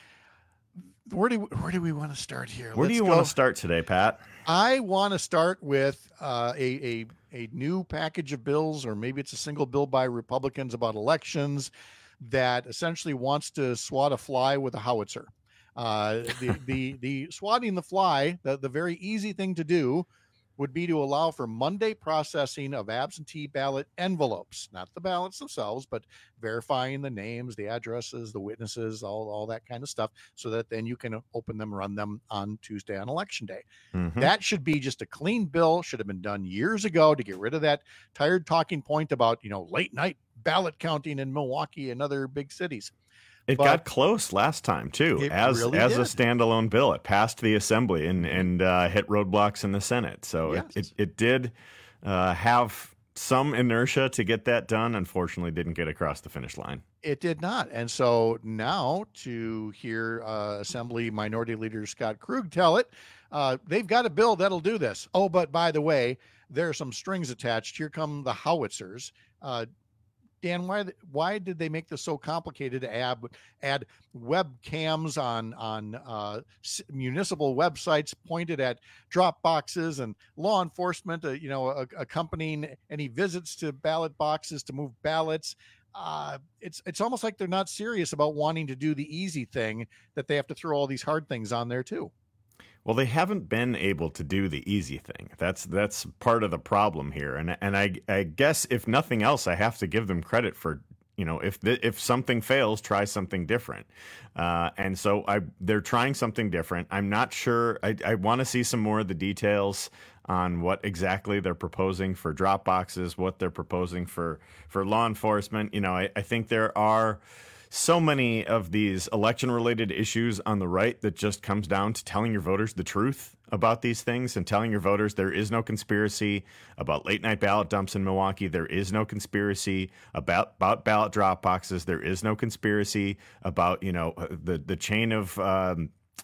Where do where do we want to start here? Where Let's do you go. want to start today, Pat? I want to start with uh, a, a a new package of bills, or maybe it's a single bill by Republicans about elections that essentially wants to swat a fly with a howitzer. Uh, the, the the swatting the fly, the, the very easy thing to do would be to allow for Monday processing of absentee ballot envelopes, not the ballots themselves, but verifying the names, the addresses, the witnesses, all, all that kind of stuff, so that then you can open them, run them on Tuesday on Election Day. Mm-hmm. That should be just a clean bill, should have been done years ago to get rid of that tired talking point about, you know, late night ballot counting in Milwaukee and other big cities. It but got close last time, too, as really as did. a standalone bill. It passed the Assembly and, and uh, hit roadblocks in the Senate. So yes. it, it, it did uh, have some inertia to get that done. Unfortunately, didn't get across the finish line. It did not. And so now to hear uh, Assembly Minority Leader Scott Krug tell it, uh, they've got a bill that'll do this. Oh, but by the way, there are some strings attached. Here come the howitzers. Uh Dan, why why did they make this so complicated to add add webcams on on uh, municipal websites pointed at drop boxes, and law enforcement, uh, you know, uh, accompanying any visits to ballot boxes to move ballots? Uh, it's it's almost like they're not serious about wanting to do the easy thing, that they have to throw all these hard things on there too. Well, they haven't been able to do the easy thing. That's that's part of the problem here. And and I I guess if nothing else, I have to give them credit for, you know, if the, if something fails, try something different. Uh, and so I they're trying something different. I'm not sure. I, I want to see some more of the details on what exactly they're proposing for drop boxes, what they're proposing for for law enforcement. You know, I, I think there are so many of these election-related issues on the right that just comes down to telling your voters the truth about these things and telling your voters there is no conspiracy about late-night ballot dumps in Milwaukee. There is no conspiracy about, about ballot drop boxes. There is no conspiracy about, you know, the, the chain of um,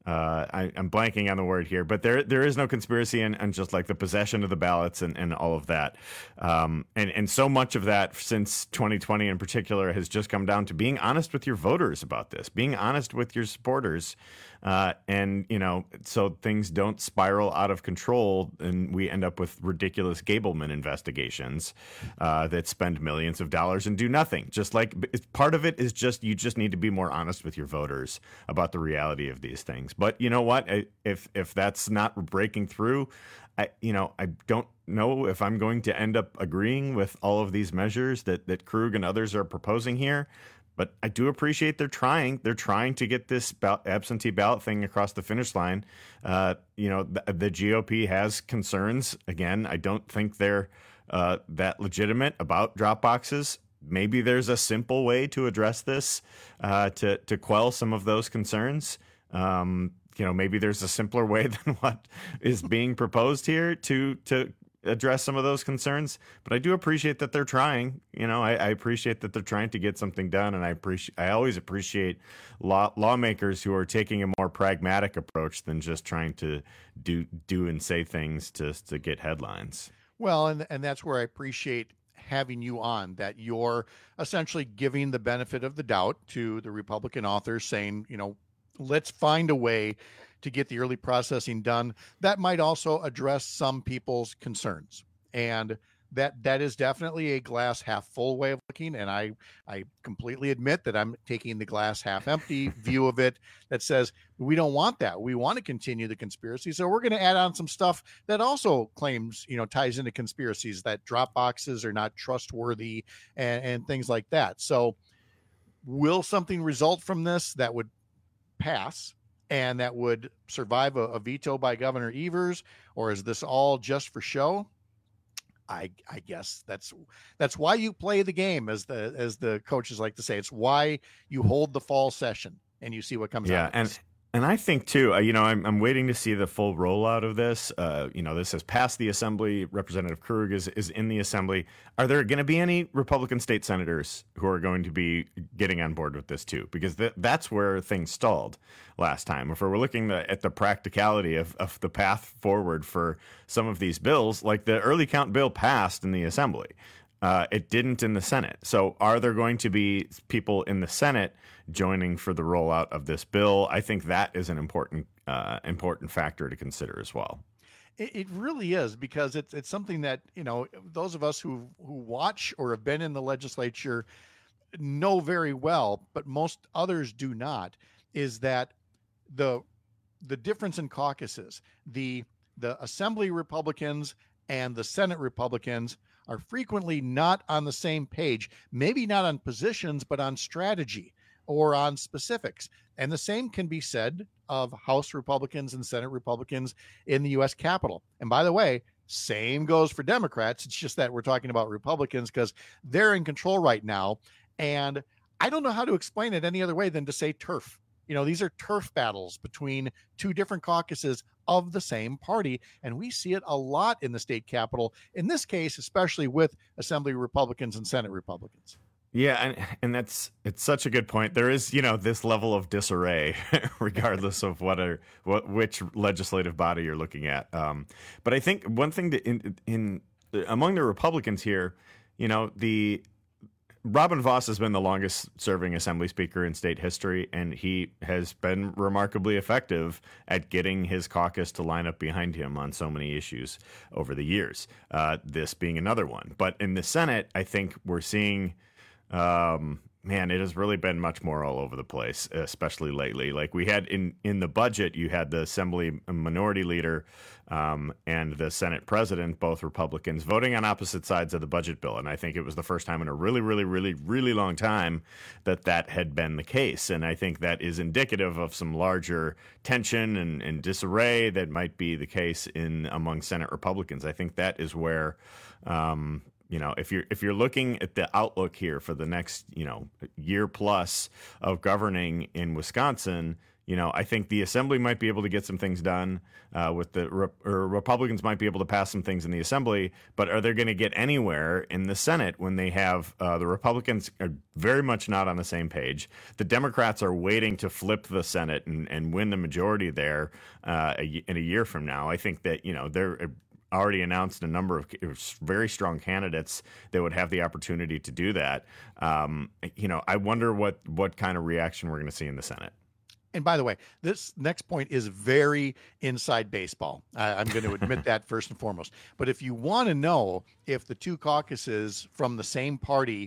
Uh, I, I'm blanking on the word here, but there there is no conspiracy and, and just like the possession of the ballots and, and all of that. Um, and, and so much of that since twenty twenty in particular has just come down to being honest with your voters about this, being honest with your supporters. Uh, and, you know, so things don't spiral out of control and we end up with ridiculous Gableman investigations uh, that spend millions of dollars and do nothing. Just like part of it is just you just need to be more honest with your voters about the reality of these things. But you know what? If if that's not breaking through, I you know I don't know if I'm going to end up agreeing with all of these measures that that Krug and others are proposing here. But I do appreciate they're trying. They're trying to get this ballot, absentee ballot thing across the finish line. Uh, you know, the, the G O P has concerns. Again, I don't think they're uh, that legitimate about drop boxes. Maybe there's a simple way to address this uh, to to quell some of those concerns. Um, you know, maybe there's a simpler way than what is being proposed here to to. address some of those concerns, but I do appreciate that they're trying. You know, I, I appreciate that they're trying to get something done, and I appreciate. I always appreciate law, lawmakers who are taking a more pragmatic approach than just trying to do do and say things to to get headlines. Well, and and that's where I appreciate having you on, that you're essentially giving the benefit of the doubt to the Republican authors, saying, you know, let's find a way to get the early processing done. That might also address some people's concerns. And that that is definitely a glass half full way of looking. And I, I completely admit that I'm taking the glass half empty view of it that says, we don't want that. We want to continue the conspiracy. So we're going to add on some stuff that also claims, you know, ties into conspiracies, that drop boxes are not trustworthy and, and things like that. So will something result from this that would pass and that would survive a, a veto by Governor Evers, or is this all just for show? I I guess that's that's why you play the game, as the as the coaches like to say. It's why you hold the fall session and you see what comes yeah, out of and this. And I think, too, uh, you know, I'm I'm waiting to see the full rollout of this. Uh, you know, this has passed the Assembly. Representative Krug is, is in the Assembly. Are there going to be any Republican state senators who are going to be getting on board with this, too? Because th- that's where things stalled last time. If we're looking the, at the practicality of, of the path forward for some of these bills, like the early count bill passed in the Assembly. Uh, it didn't in the Senate. So are there going to be people in the Senate joining for the rollout of this bill? I think that is an important uh, important factor to consider as well. It, it really is, because it's it's something that, you know, those of us who who watch or have been in the legislature know very well, but most others do not, is that the the difference in caucuses, the the Assembly Republicans and the Senate Republicans are frequently not on the same page, maybe not on positions, but on strategy or on specifics. And the same can be said of House Republicans and Senate Republicans in the U S Capitol. And by the way, same goes for Democrats. It's just that we're talking about Republicans because they're in control right now. And I don't know how to explain it any other way than to say turf. You know, these are turf battles between two different caucuses of the same party. And we see it a lot in the state capitol, in this case, especially with Assembly Republicans and Senate Republicans. Yeah, and and that's it's such a good point. There is, you know, this level of disarray, regardless of what are what which legislative body you're looking at. Um, but I think one thing that in in among the Republicans here, you know, the Robin Vos has been the longest serving Assembly Speaker in state history, and he has been remarkably effective at getting his caucus to line up behind him on so many issues over the years, uh, this being another one. But in the Senate, I think we're seeing, um, man, it has really been much more all over the place, especially lately. Like we had in, in the budget, you had the Assembly Minority Leader um, and the Senate President, both Republicans, voting on opposite sides of the budget bill. And I think it was the first time in a really, really, really, really long time that that had been the case. And I think that is indicative of some larger tension and, and disarray that might be the case in among Senate Republicans. I think that is where um, you know, if you're if you're looking at the outlook here for the next, you know, year plus of governing in Wisconsin, You know, I think the Assembly might be able to get some things done uh, with the re- or Republicans might be able to pass some things in the Assembly, but are they going to get anywhere in the Senate when they have uh, the Republicans are very much not on the same page? The Democrats are waiting to flip the Senate and, and win the majority there uh, a, in a year from now. I think that, you know, they're already announced a number of very strong candidates that would have the opportunity to do that. Um, you know, I wonder what what kind of reaction we're going to see in the Senate. And by the way, this next point is very inside baseball. I, I'm going to admit that first and foremost. But if you want to know if the two caucuses from the same party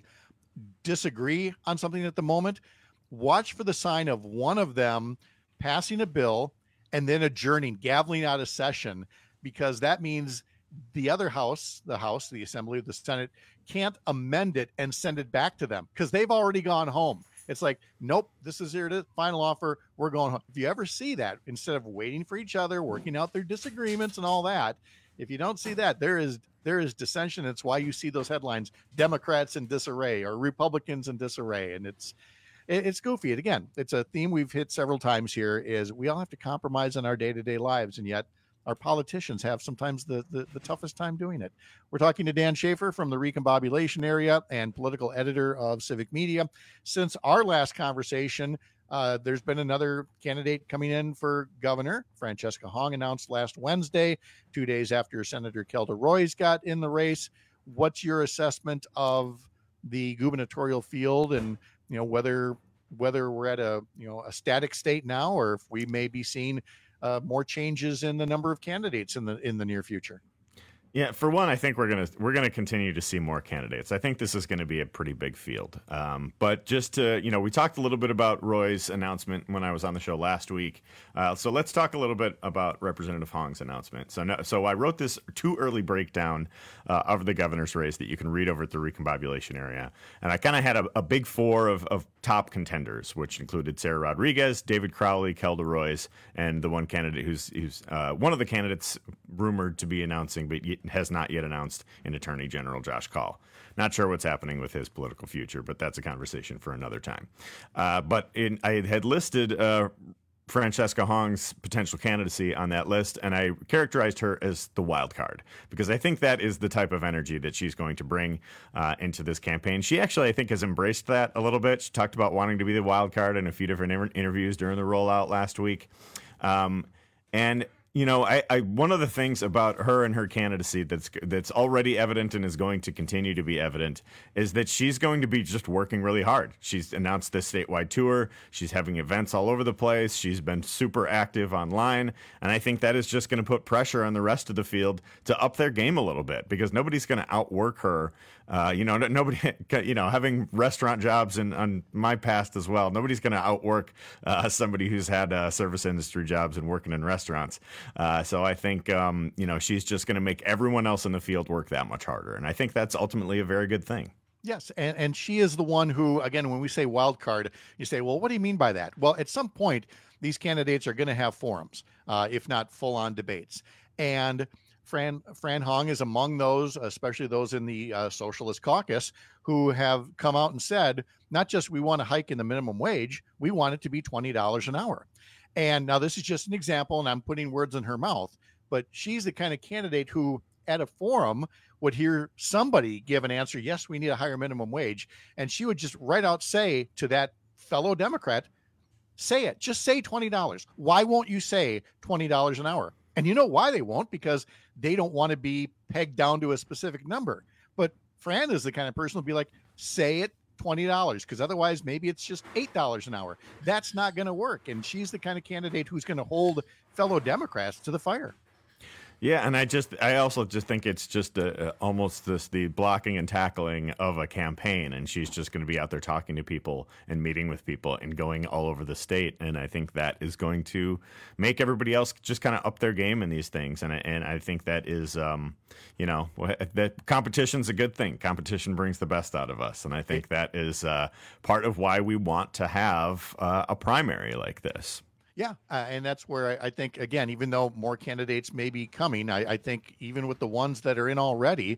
disagree on something at the moment, watch for the sign of one of them passing a bill and then adjourning, gaveling out of session, because that means the other house, the House, the Assembly, the Senate, can't amend it and send it back to them because they've already gone home. It's like, nope, this is your final offer. We're going home. If you ever see that, instead of waiting for each other, working out their disagreements and all that, if you don't see that, there is there is dissension. It's why you see those headlines, Democrats in disarray or Republicans in disarray. And it's it, it's goofy. And again, it's a theme we've hit several times here is we all have to compromise in our day-to-day lives. And yet our politicians have sometimes the, the, the toughest time doing it. We're talking to Dan Schaefer from the Recombobulation area and political editor of Civic Media. Since our last conversation, uh, there's been another candidate coming in for governor. Francesca Hong announced last Wednesday, two days after Senator Kelda Roys got in the race. What's your assessment of the gubernatorial field and, you know, whether whether we're at a, you know, a static state now or if we may be seeing Uh, more changes in the number of candidates in the in the near future? Yeah, for one, I think we're gonna we're gonna continue to see more candidates. I think this is going to be a pretty big field. Um, but just to, you know, we talked a little bit about Roy's announcement when I was on the show last week. Uh, so let's talk a little bit about Representative Hong's announcement. So, no, so I wrote this too early breakdown uh, of the governor's race that you can read over at the Recombobulation area, and I kind of had a, a big four of, of top contenders, which included Sarah Rodriguez, David Crowley, Kelda Roys, and the one candidate who's who's uh, one of the candidates rumored to be announcing, but has not yet announced, in Attorney General Josh Kaul. Not sure what's happening with his political future, but that's a conversation for another time. Uh, but in, I had listed uh, Francesca Hong's potential candidacy on that list, and I characterized her as the wild card because I think that is the type of energy that she's going to bring uh, into this campaign. She actually, I think, has embraced that a little bit. She talked about wanting to be the wild card in a few different inter- interviews during the rollout last week. Um, and You know, I, I one of the things about her and her candidacy that's that's already evident and is going to continue to be evident is that she's going to be just working really hard. She's announced this statewide tour. She's having events all over the place. She's been super active online. And I think that is just going to put pressure on the rest of the field to up their game a little bit because nobody's going to outwork her. Uh, you know, nobody, you know, having restaurant jobs in on my past as well, nobody's going to outwork uh, somebody who's had uh, service industry jobs and working in restaurants. Uh, so I think, um, you know, she's just going to make everyone else in the field work that much harder. And I think that's ultimately a very good thing. Yes. And, and she is the one who, again, when we say wild card, you say, well, what do you mean by that? Well, at some point, these candidates are going to have forums, uh, if not full on debates. And Fran Fran Hong is among those, especially those in the uh, Socialist Caucus, who have come out and said, not just we want to hike in the minimum wage, we want it to be twenty dollars an hour. And now this is just an example, and I'm putting words in her mouth, but she's the kind of candidate who at a forum would hear somebody give an answer, yes, we need a higher minimum wage. And she would just right out say to that fellow Democrat, say it, just say twenty dollars. Why won't you say twenty dollars an hour? And you know why they won't? Because they don't want to be pegged down to a specific number. But Fran is the kind of person who'll be like, say it, twenty dollars, because otherwise maybe it's just eight dollars an hour. That's not going to work. And she's the kind of candidate who's going to hold fellow Democrats to the fire. Yeah, and I just, I also just think it's just a, a, almost this the blocking and tackling of a campaign, and she's just going to be out there talking to people and meeting with people and going all over the state, and I think that is going to make everybody else just kind of up their game in these things, and I, and I think that is, um, you know, that competition's a good thing. Competition brings the best out of us, and I think that is uh, part of why we want to have uh, a primary like this. Yeah, uh, and that's where I, I think, again, even though more candidates may be coming, I, I think even with the ones that are in already,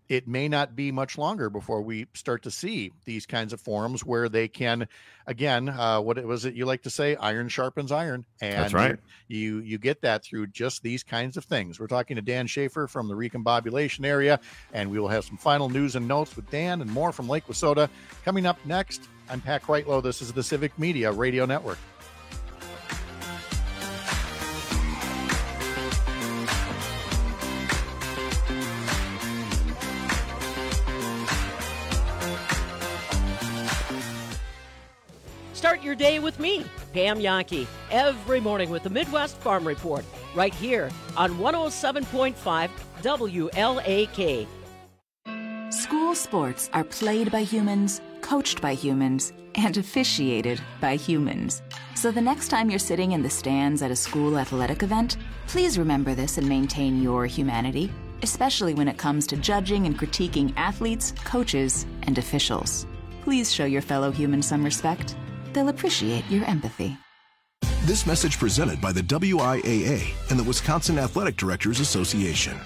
it may not be much longer before we start to see these kinds of forums where they can, again, uh, what it was it you like to say, iron sharpens iron. And that's right. You, you get that through just these kinds of things. We're talking to Dan Schaefer from the Recombobulation area, and we will have some final news and notes with Dan and more from Lake Wissota. Coming up next, I'm Pat Kreitlow. This is the Civic Media Radio Network. Start your day with me, Pam Yankee, every morning with the Midwest Farm Report, right here on one oh seven point five W L A K. School sports are played by humans, coached by humans, and officiated by humans. So the next time you're sitting in the stands at a school athletic event, please remember this and maintain your humanity, especially when it comes to judging and critiquing athletes, coaches, and officials. Please show your fellow humans some respect. They'll appreciate your empathy. This message presented by the W I A A and the Wisconsin Athletic Directors Association.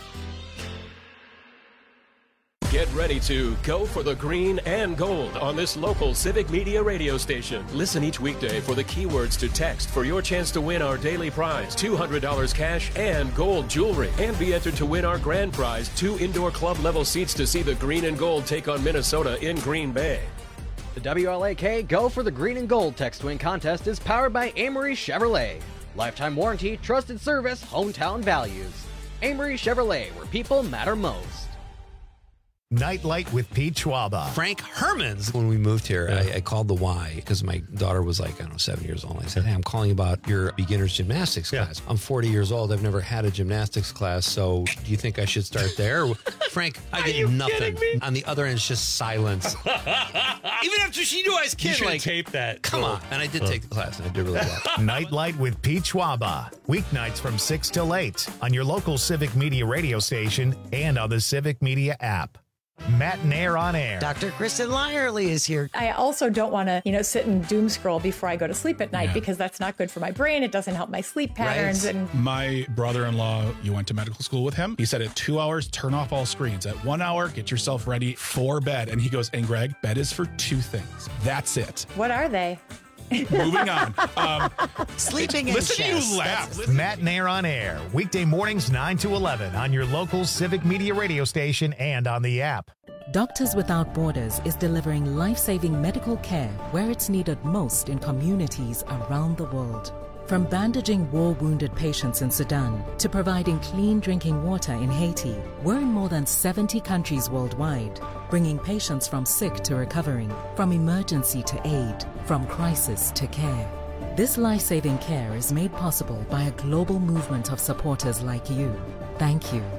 Get ready to go for the green and gold on this local Civic Media radio station. Listen each weekday for the keywords to text for your chance to win our daily prize, two hundred dollars cash and gold jewelry. And be entered to win our grand prize, two indoor club level seats to see the green and gold take on Minnesota in Green Bay. The W L A K Go for the Green and Gold text win contest is powered by Amory Chevrolet. Lifetime warranty, trusted service, hometown values. Amory Chevrolet, where people matter most. Nightlight with Pete Schwaba. Frank Hermans. When we moved here, I, I called the Y because my daughter was like, I don't know, seven years old. I said, hey, I'm calling about your beginner's gymnastics yeah. class. I'm forty years old. I've never had a gymnastics class. So do you think I should start there? Frank, I get nothing. On the other end, it's just silence. Even after she knew I was kidding. You should like, tape that. Come on. And I did take the class, and I did really well. Nightlight with Pete Schwaba. Weeknights from six till eight on your local Civic Media radio station and on the Civic Media app. Matt Nair on air. Doctor Kristen Lyerly is here. I also don't want to, you know, sit and doom scroll before I go to sleep at night yeah. because that's not good for my brain. It doesn't help my sleep patterns. Right. And my brother-in-law, you went to medical school with him. He said at two hours, turn off all screens. At one hour, get yourself ready for bed. And he goes, and Greg, bed is for two things. That's it. What are they? Moving on. Um, Sleeping in Listen to you laugh. That's Matt Nair on air. Weekday mornings nine to eleven on your local Civic Media radio station and on the app. Doctors Without Borders is delivering life-saving medical care where it's needed most in communities around the world. From bandaging war-wounded patients in Sudan to providing clean drinking water in Haiti, we're in more than seventy countries worldwide, bringing patients from sick to recovering, from emergency to aid, from crisis to care. This life-saving care is made possible by a global movement of supporters like you. Thank you.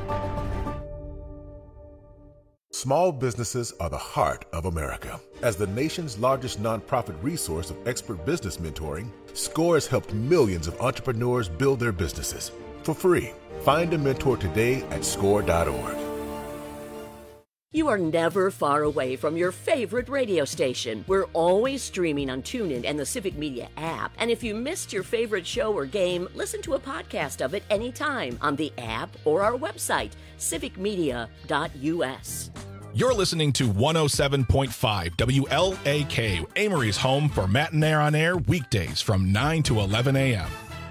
Small businesses are the heart of America. As the nation's largest nonprofit resource of expert business mentoring, SCORE has helped millions of entrepreneurs build their businesses for free. Find a mentor today at score dot org. You are never far away from your favorite radio station. We're always streaming on TuneIn and the Civic Media app. And if you missed your favorite show or game, listen to a podcast of it anytime on the app or our website, civic media dot U S. You're listening to one oh seven point five W L A K, Amory's home for Matt and Air on Air, weekdays from nine to eleven a.m.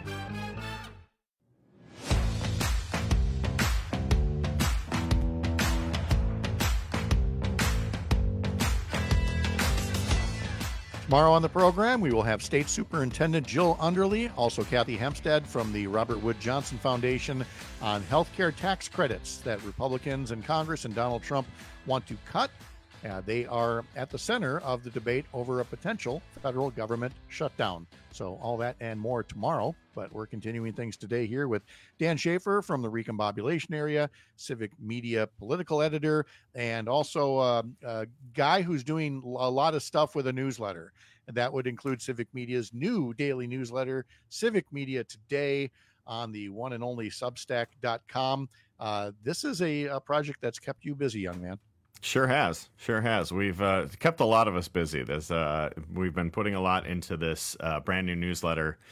Tomorrow on the program, we will have State Superintendent Jill Underly, also Kathy Hempstead from the Robert Wood Johnson Foundation on healthcare tax credits that Republicans in Congress and Donald Trump want to cut. Uh, they are at the center of the debate over a potential federal government shutdown. So all that and more tomorrow. But we're continuing things today here with Dan Schaefer from the Recombobulation area, Civic Media political editor, and also uh, a guy who's doing a lot of stuff with a newsletter. And that would include Civic Media's new daily newsletter, Civic Media Today, on the one and only substack dot com. Uh, this is a, a project that's kept you busy, young man. Sure has. Sure has. We've uh, kept a lot of us busy. There's, uh, we've been putting a lot into this uh, brand new newsletter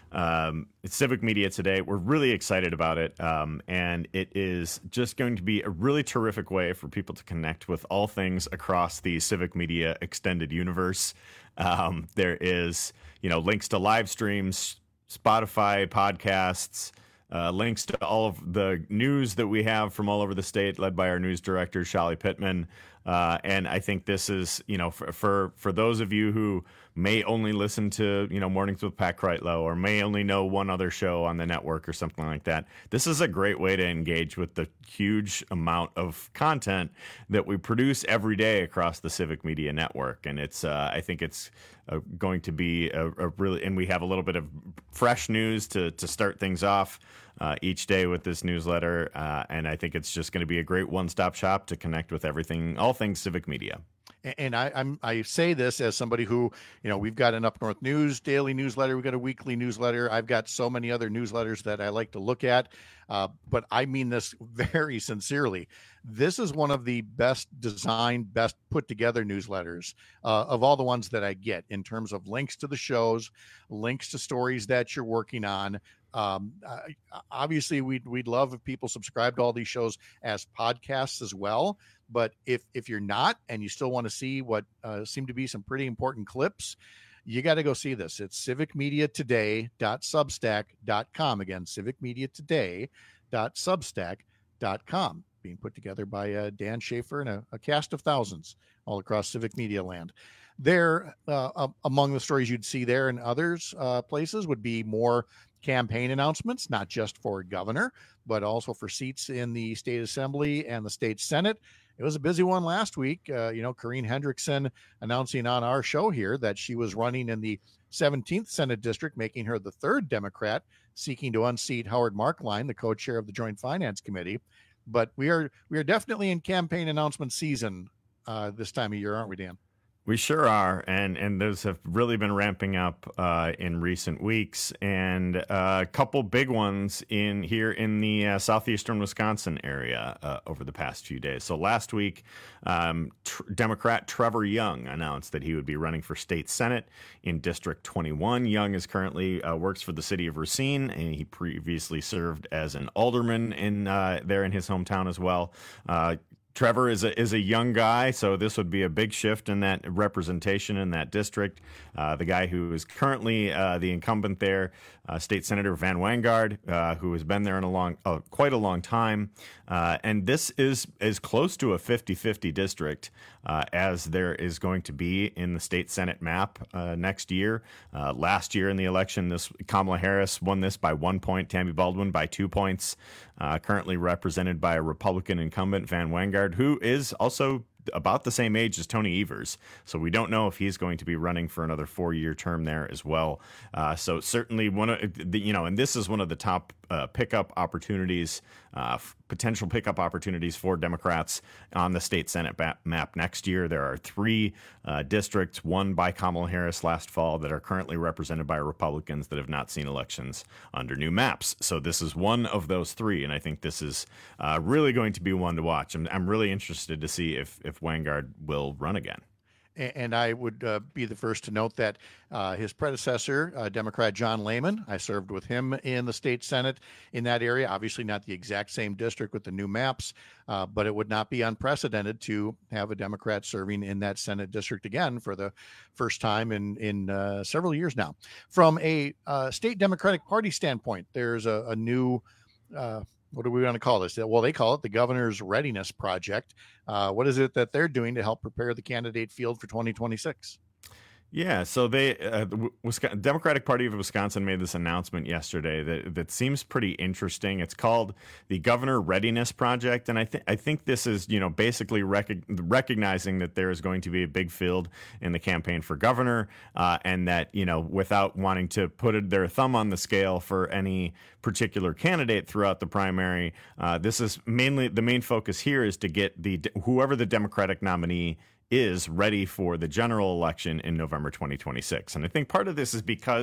Um, it's Civic Media Today. We're really excited about it, um, and it is just going to be a really terrific way for people to connect with all things across the Civic Media extended universe. Um, there is, you know, links to live streams, Spotify podcasts, uh, links to all of the news that we have from all over the state, led by our news director, Shali Pittman. Uh, and I think this is, you know, for, for for those of you who may only listen to, you know, Mornings with Pat Kreitlow, or may only know one other show on the network or something like that, this is a great way to engage with the huge amount of content that we produce every day across the Civic Media Network. And it's, uh, I think it's uh, going to be a, a really, and we have a little bit of fresh news to to start things off uh, each day with this newsletter. Uh, and I think it's just going to be a great one-stop shop to connect with everything, all things Civic Media. And I, I'm, I say this as somebody who, you know, we've got an Up North News daily newsletter. We've got a weekly newsletter. I've got so many other newsletters that I like to look at. Uh, but I mean this very sincerely. This is one of the best designed, best put together newsletters uh, of all the ones that I get, in terms of links to the shows, links to stories that you're working on. Um, uh, obviously, we'd, we'd love if people subscribe to all these shows as podcasts as well. But if if you're not, and you still want to see what uh, seem to be some pretty important clips, you got to go see this. It's civic media today dot substack dot com. Again, civic media today dot substack dot com. Being put together by uh, Dan Schaefer and a, a cast of thousands all across Civic Media land. There, uh, among the stories you'd see there and others uh, places would be more campaign announcements, not just for governor, but also for seats in the state assembly and the state senate. It was a busy one last week. Uh, you know, Corrine Hendrickson announcing on our show here that she was running in the seventeenth Senate District, making her the third Democrat seeking to unseat Howard Markline, the co-chair of the Joint Finance Committee. But we are we are definitely in campaign announcement season uh, this time of year, aren't we, Dan? We sure are, and and those have really been ramping up uh, in recent weeks, and uh, a couple big ones in here in the uh, southeastern Wisconsin area uh, over the past few days. So last week, um, tr- Democrat Trevor Young announced that he would be running for state senate in District twenty-one. Young is currently uh, works for the city of Racine, and he previously served as an alderman in uh, there in his hometown as well. Uh, Trevor is a is a young guy, so this would be a big shift in that representation in that district. Uh, the guy who is currently uh, the incumbent there, uh, State Senator Van Wangard, uh, who has been there in a long, uh, quite a long time, uh, and this is is close to a fifty-fifty district uh, as there is going to be in the state Senate map uh, next year. Uh, last year in the election, this Kamala Harris won this by one point, Tammy Baldwin by two points. Uh, currently represented by a Republican incumbent, Van Wangard, who is also about the same age as Tony Evers. So we don't know if he's going to be running for another four-year term there as well. Uh, so certainly one of the, you know, and this is one of the top uh, pickup opportunities, uh, f- potential pickup opportunities for Democrats on the state Senate ba- map next year. There are three uh, districts, one by Kamala Harris last fall, that are currently represented by Republicans that have not seen elections under new maps. So this is one of those three, and I think this is uh, really going to be one to watch. I'm, I'm really interested to see if if Wangard will run again. And I would uh, be the first to note that uh, his predecessor, uh, Democrat John Lehman, I served with him in the state Senate in that area. Obviously not the exact same district with the new maps, uh, but it would not be unprecedented to have a Democrat serving in that Senate district again for the first time in, in uh, several years now. From a uh, state Democratic Party standpoint, there's a, a new uh, what do we want to call this? Well, they call it the Governor's Readiness Project. Uh, what is it that they're doing to help prepare the candidate field for twenty twenty-six? Yeah, so they uh, the Wisconsin, Democratic Party of Wisconsin made this announcement yesterday that that seems pretty interesting. It's called the Governor Readiness Project, and I think I think this is you know basically rec- recognizing that there is going to be a big field in the campaign for governor, uh, and that you know without wanting to put their thumb on the scale for any particular candidate throughout the primary, uh, this is mainly the main focus here is to get the whoever the Democratic nominee is ready for the general election in November twenty twenty-six. And I think part of this is because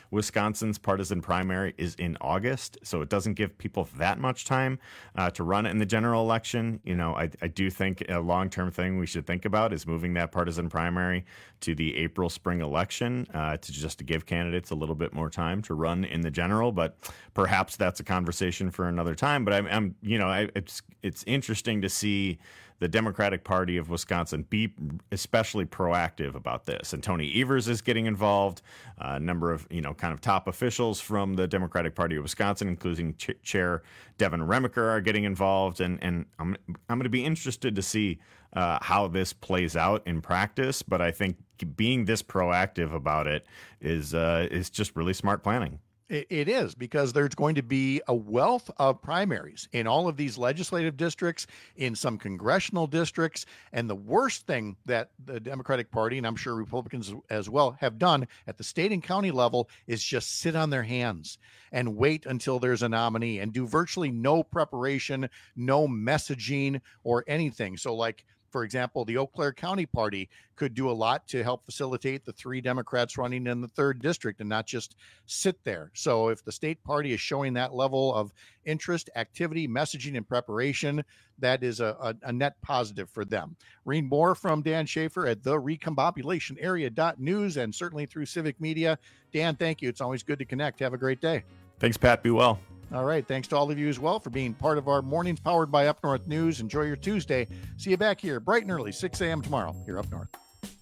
Wisconsin's partisan primary is in August, so it doesn't give people that much time uh, to run in the general election. You know, I, I do think a long-term thing we should think about is moving that partisan primary to the April spring election uh, to just to give candidates a little bit more time to run in the general. But perhaps that's a conversation for another time. But I'm, I'm you know, I, it's it's interesting to see the Democratic Party of Wisconsin be especially proactive about this. And Tony Evers is getting involved. Uh, a number of, you know, kind of top officials from the Democratic Party of Wisconsin, including Ch- Chair Devin Remiker, are getting involved. And, and I'm, I'm going to be interested to see uh, how this plays out in practice. But I think being this proactive about it is uh, is just really smart planning. It is, because there's going to be a wealth of primaries in all of these legislative districts, in some congressional districts. And the worst thing that the Democratic Party, and I'm sure Republicans as well, have done at the state and county level is just sit on their hands and wait until there's a nominee and do virtually no preparation, no messaging or anything. So like, for example, the Eau Claire County Party could do a lot to help facilitate the three Democrats running in the third district and not just sit there. So if the state party is showing that level of interest, activity, messaging, and preparation, that is a, a, a net positive for them. Read more from Dan Schaefer at the recombobulation area dot news and certainly through Civic Media. Dan, thank you. It's always good to connect. Have a great day. Thanks, Pat. Be well. All right. Thanks to all of you as well for being part of our mornings powered by Up North News. Enjoy your Tuesday. See you back here bright and early, six a.m. tomorrow here Up North.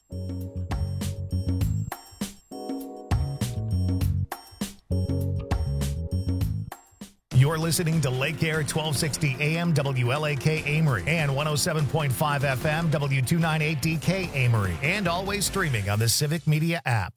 You're listening to Lake Air twelve sixty A M W L A K Amory and one oh seven point five F M W two ninety-eight D K Amory, and always streaming on the Civic Media app.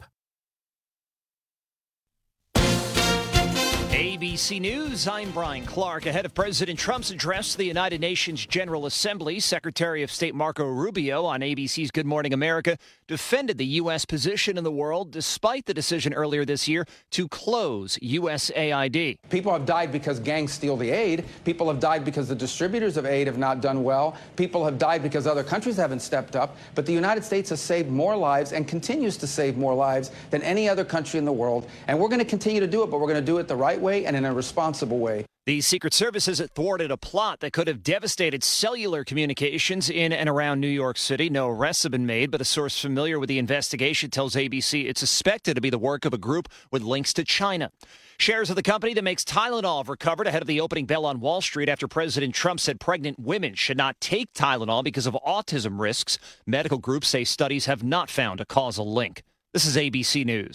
A B C News, I'm Brian Clark. Ahead of President Trump's address to the United Nations General Assembly, Secretary of State Marco Rubio on A B C's Good Morning America defended the U S position in the world despite the decision earlier this year to close U S A I D. People have died because gangs steal the aid. People have died because the distributors of aid have not done well. People have died because other countries haven't stepped up. But the United States has saved more lives and continues to save more lives than any other country in the world. And we're going to continue to do it, but we're going to do it the right way and in a responsible way. The Secret Service has thwarted a plot that could have devastated cellular communications in and around New York City. No arrests have been made, but a source familiar with the investigation tells A B C it's suspected to be the work of a group with links to China. Shares of the company that makes Tylenol have recovered ahead of the opening bell on Wall Street after President Trump said pregnant women should not take Tylenol because of autism risks. Medical groups say studies have not found a causal link. This is A B C News.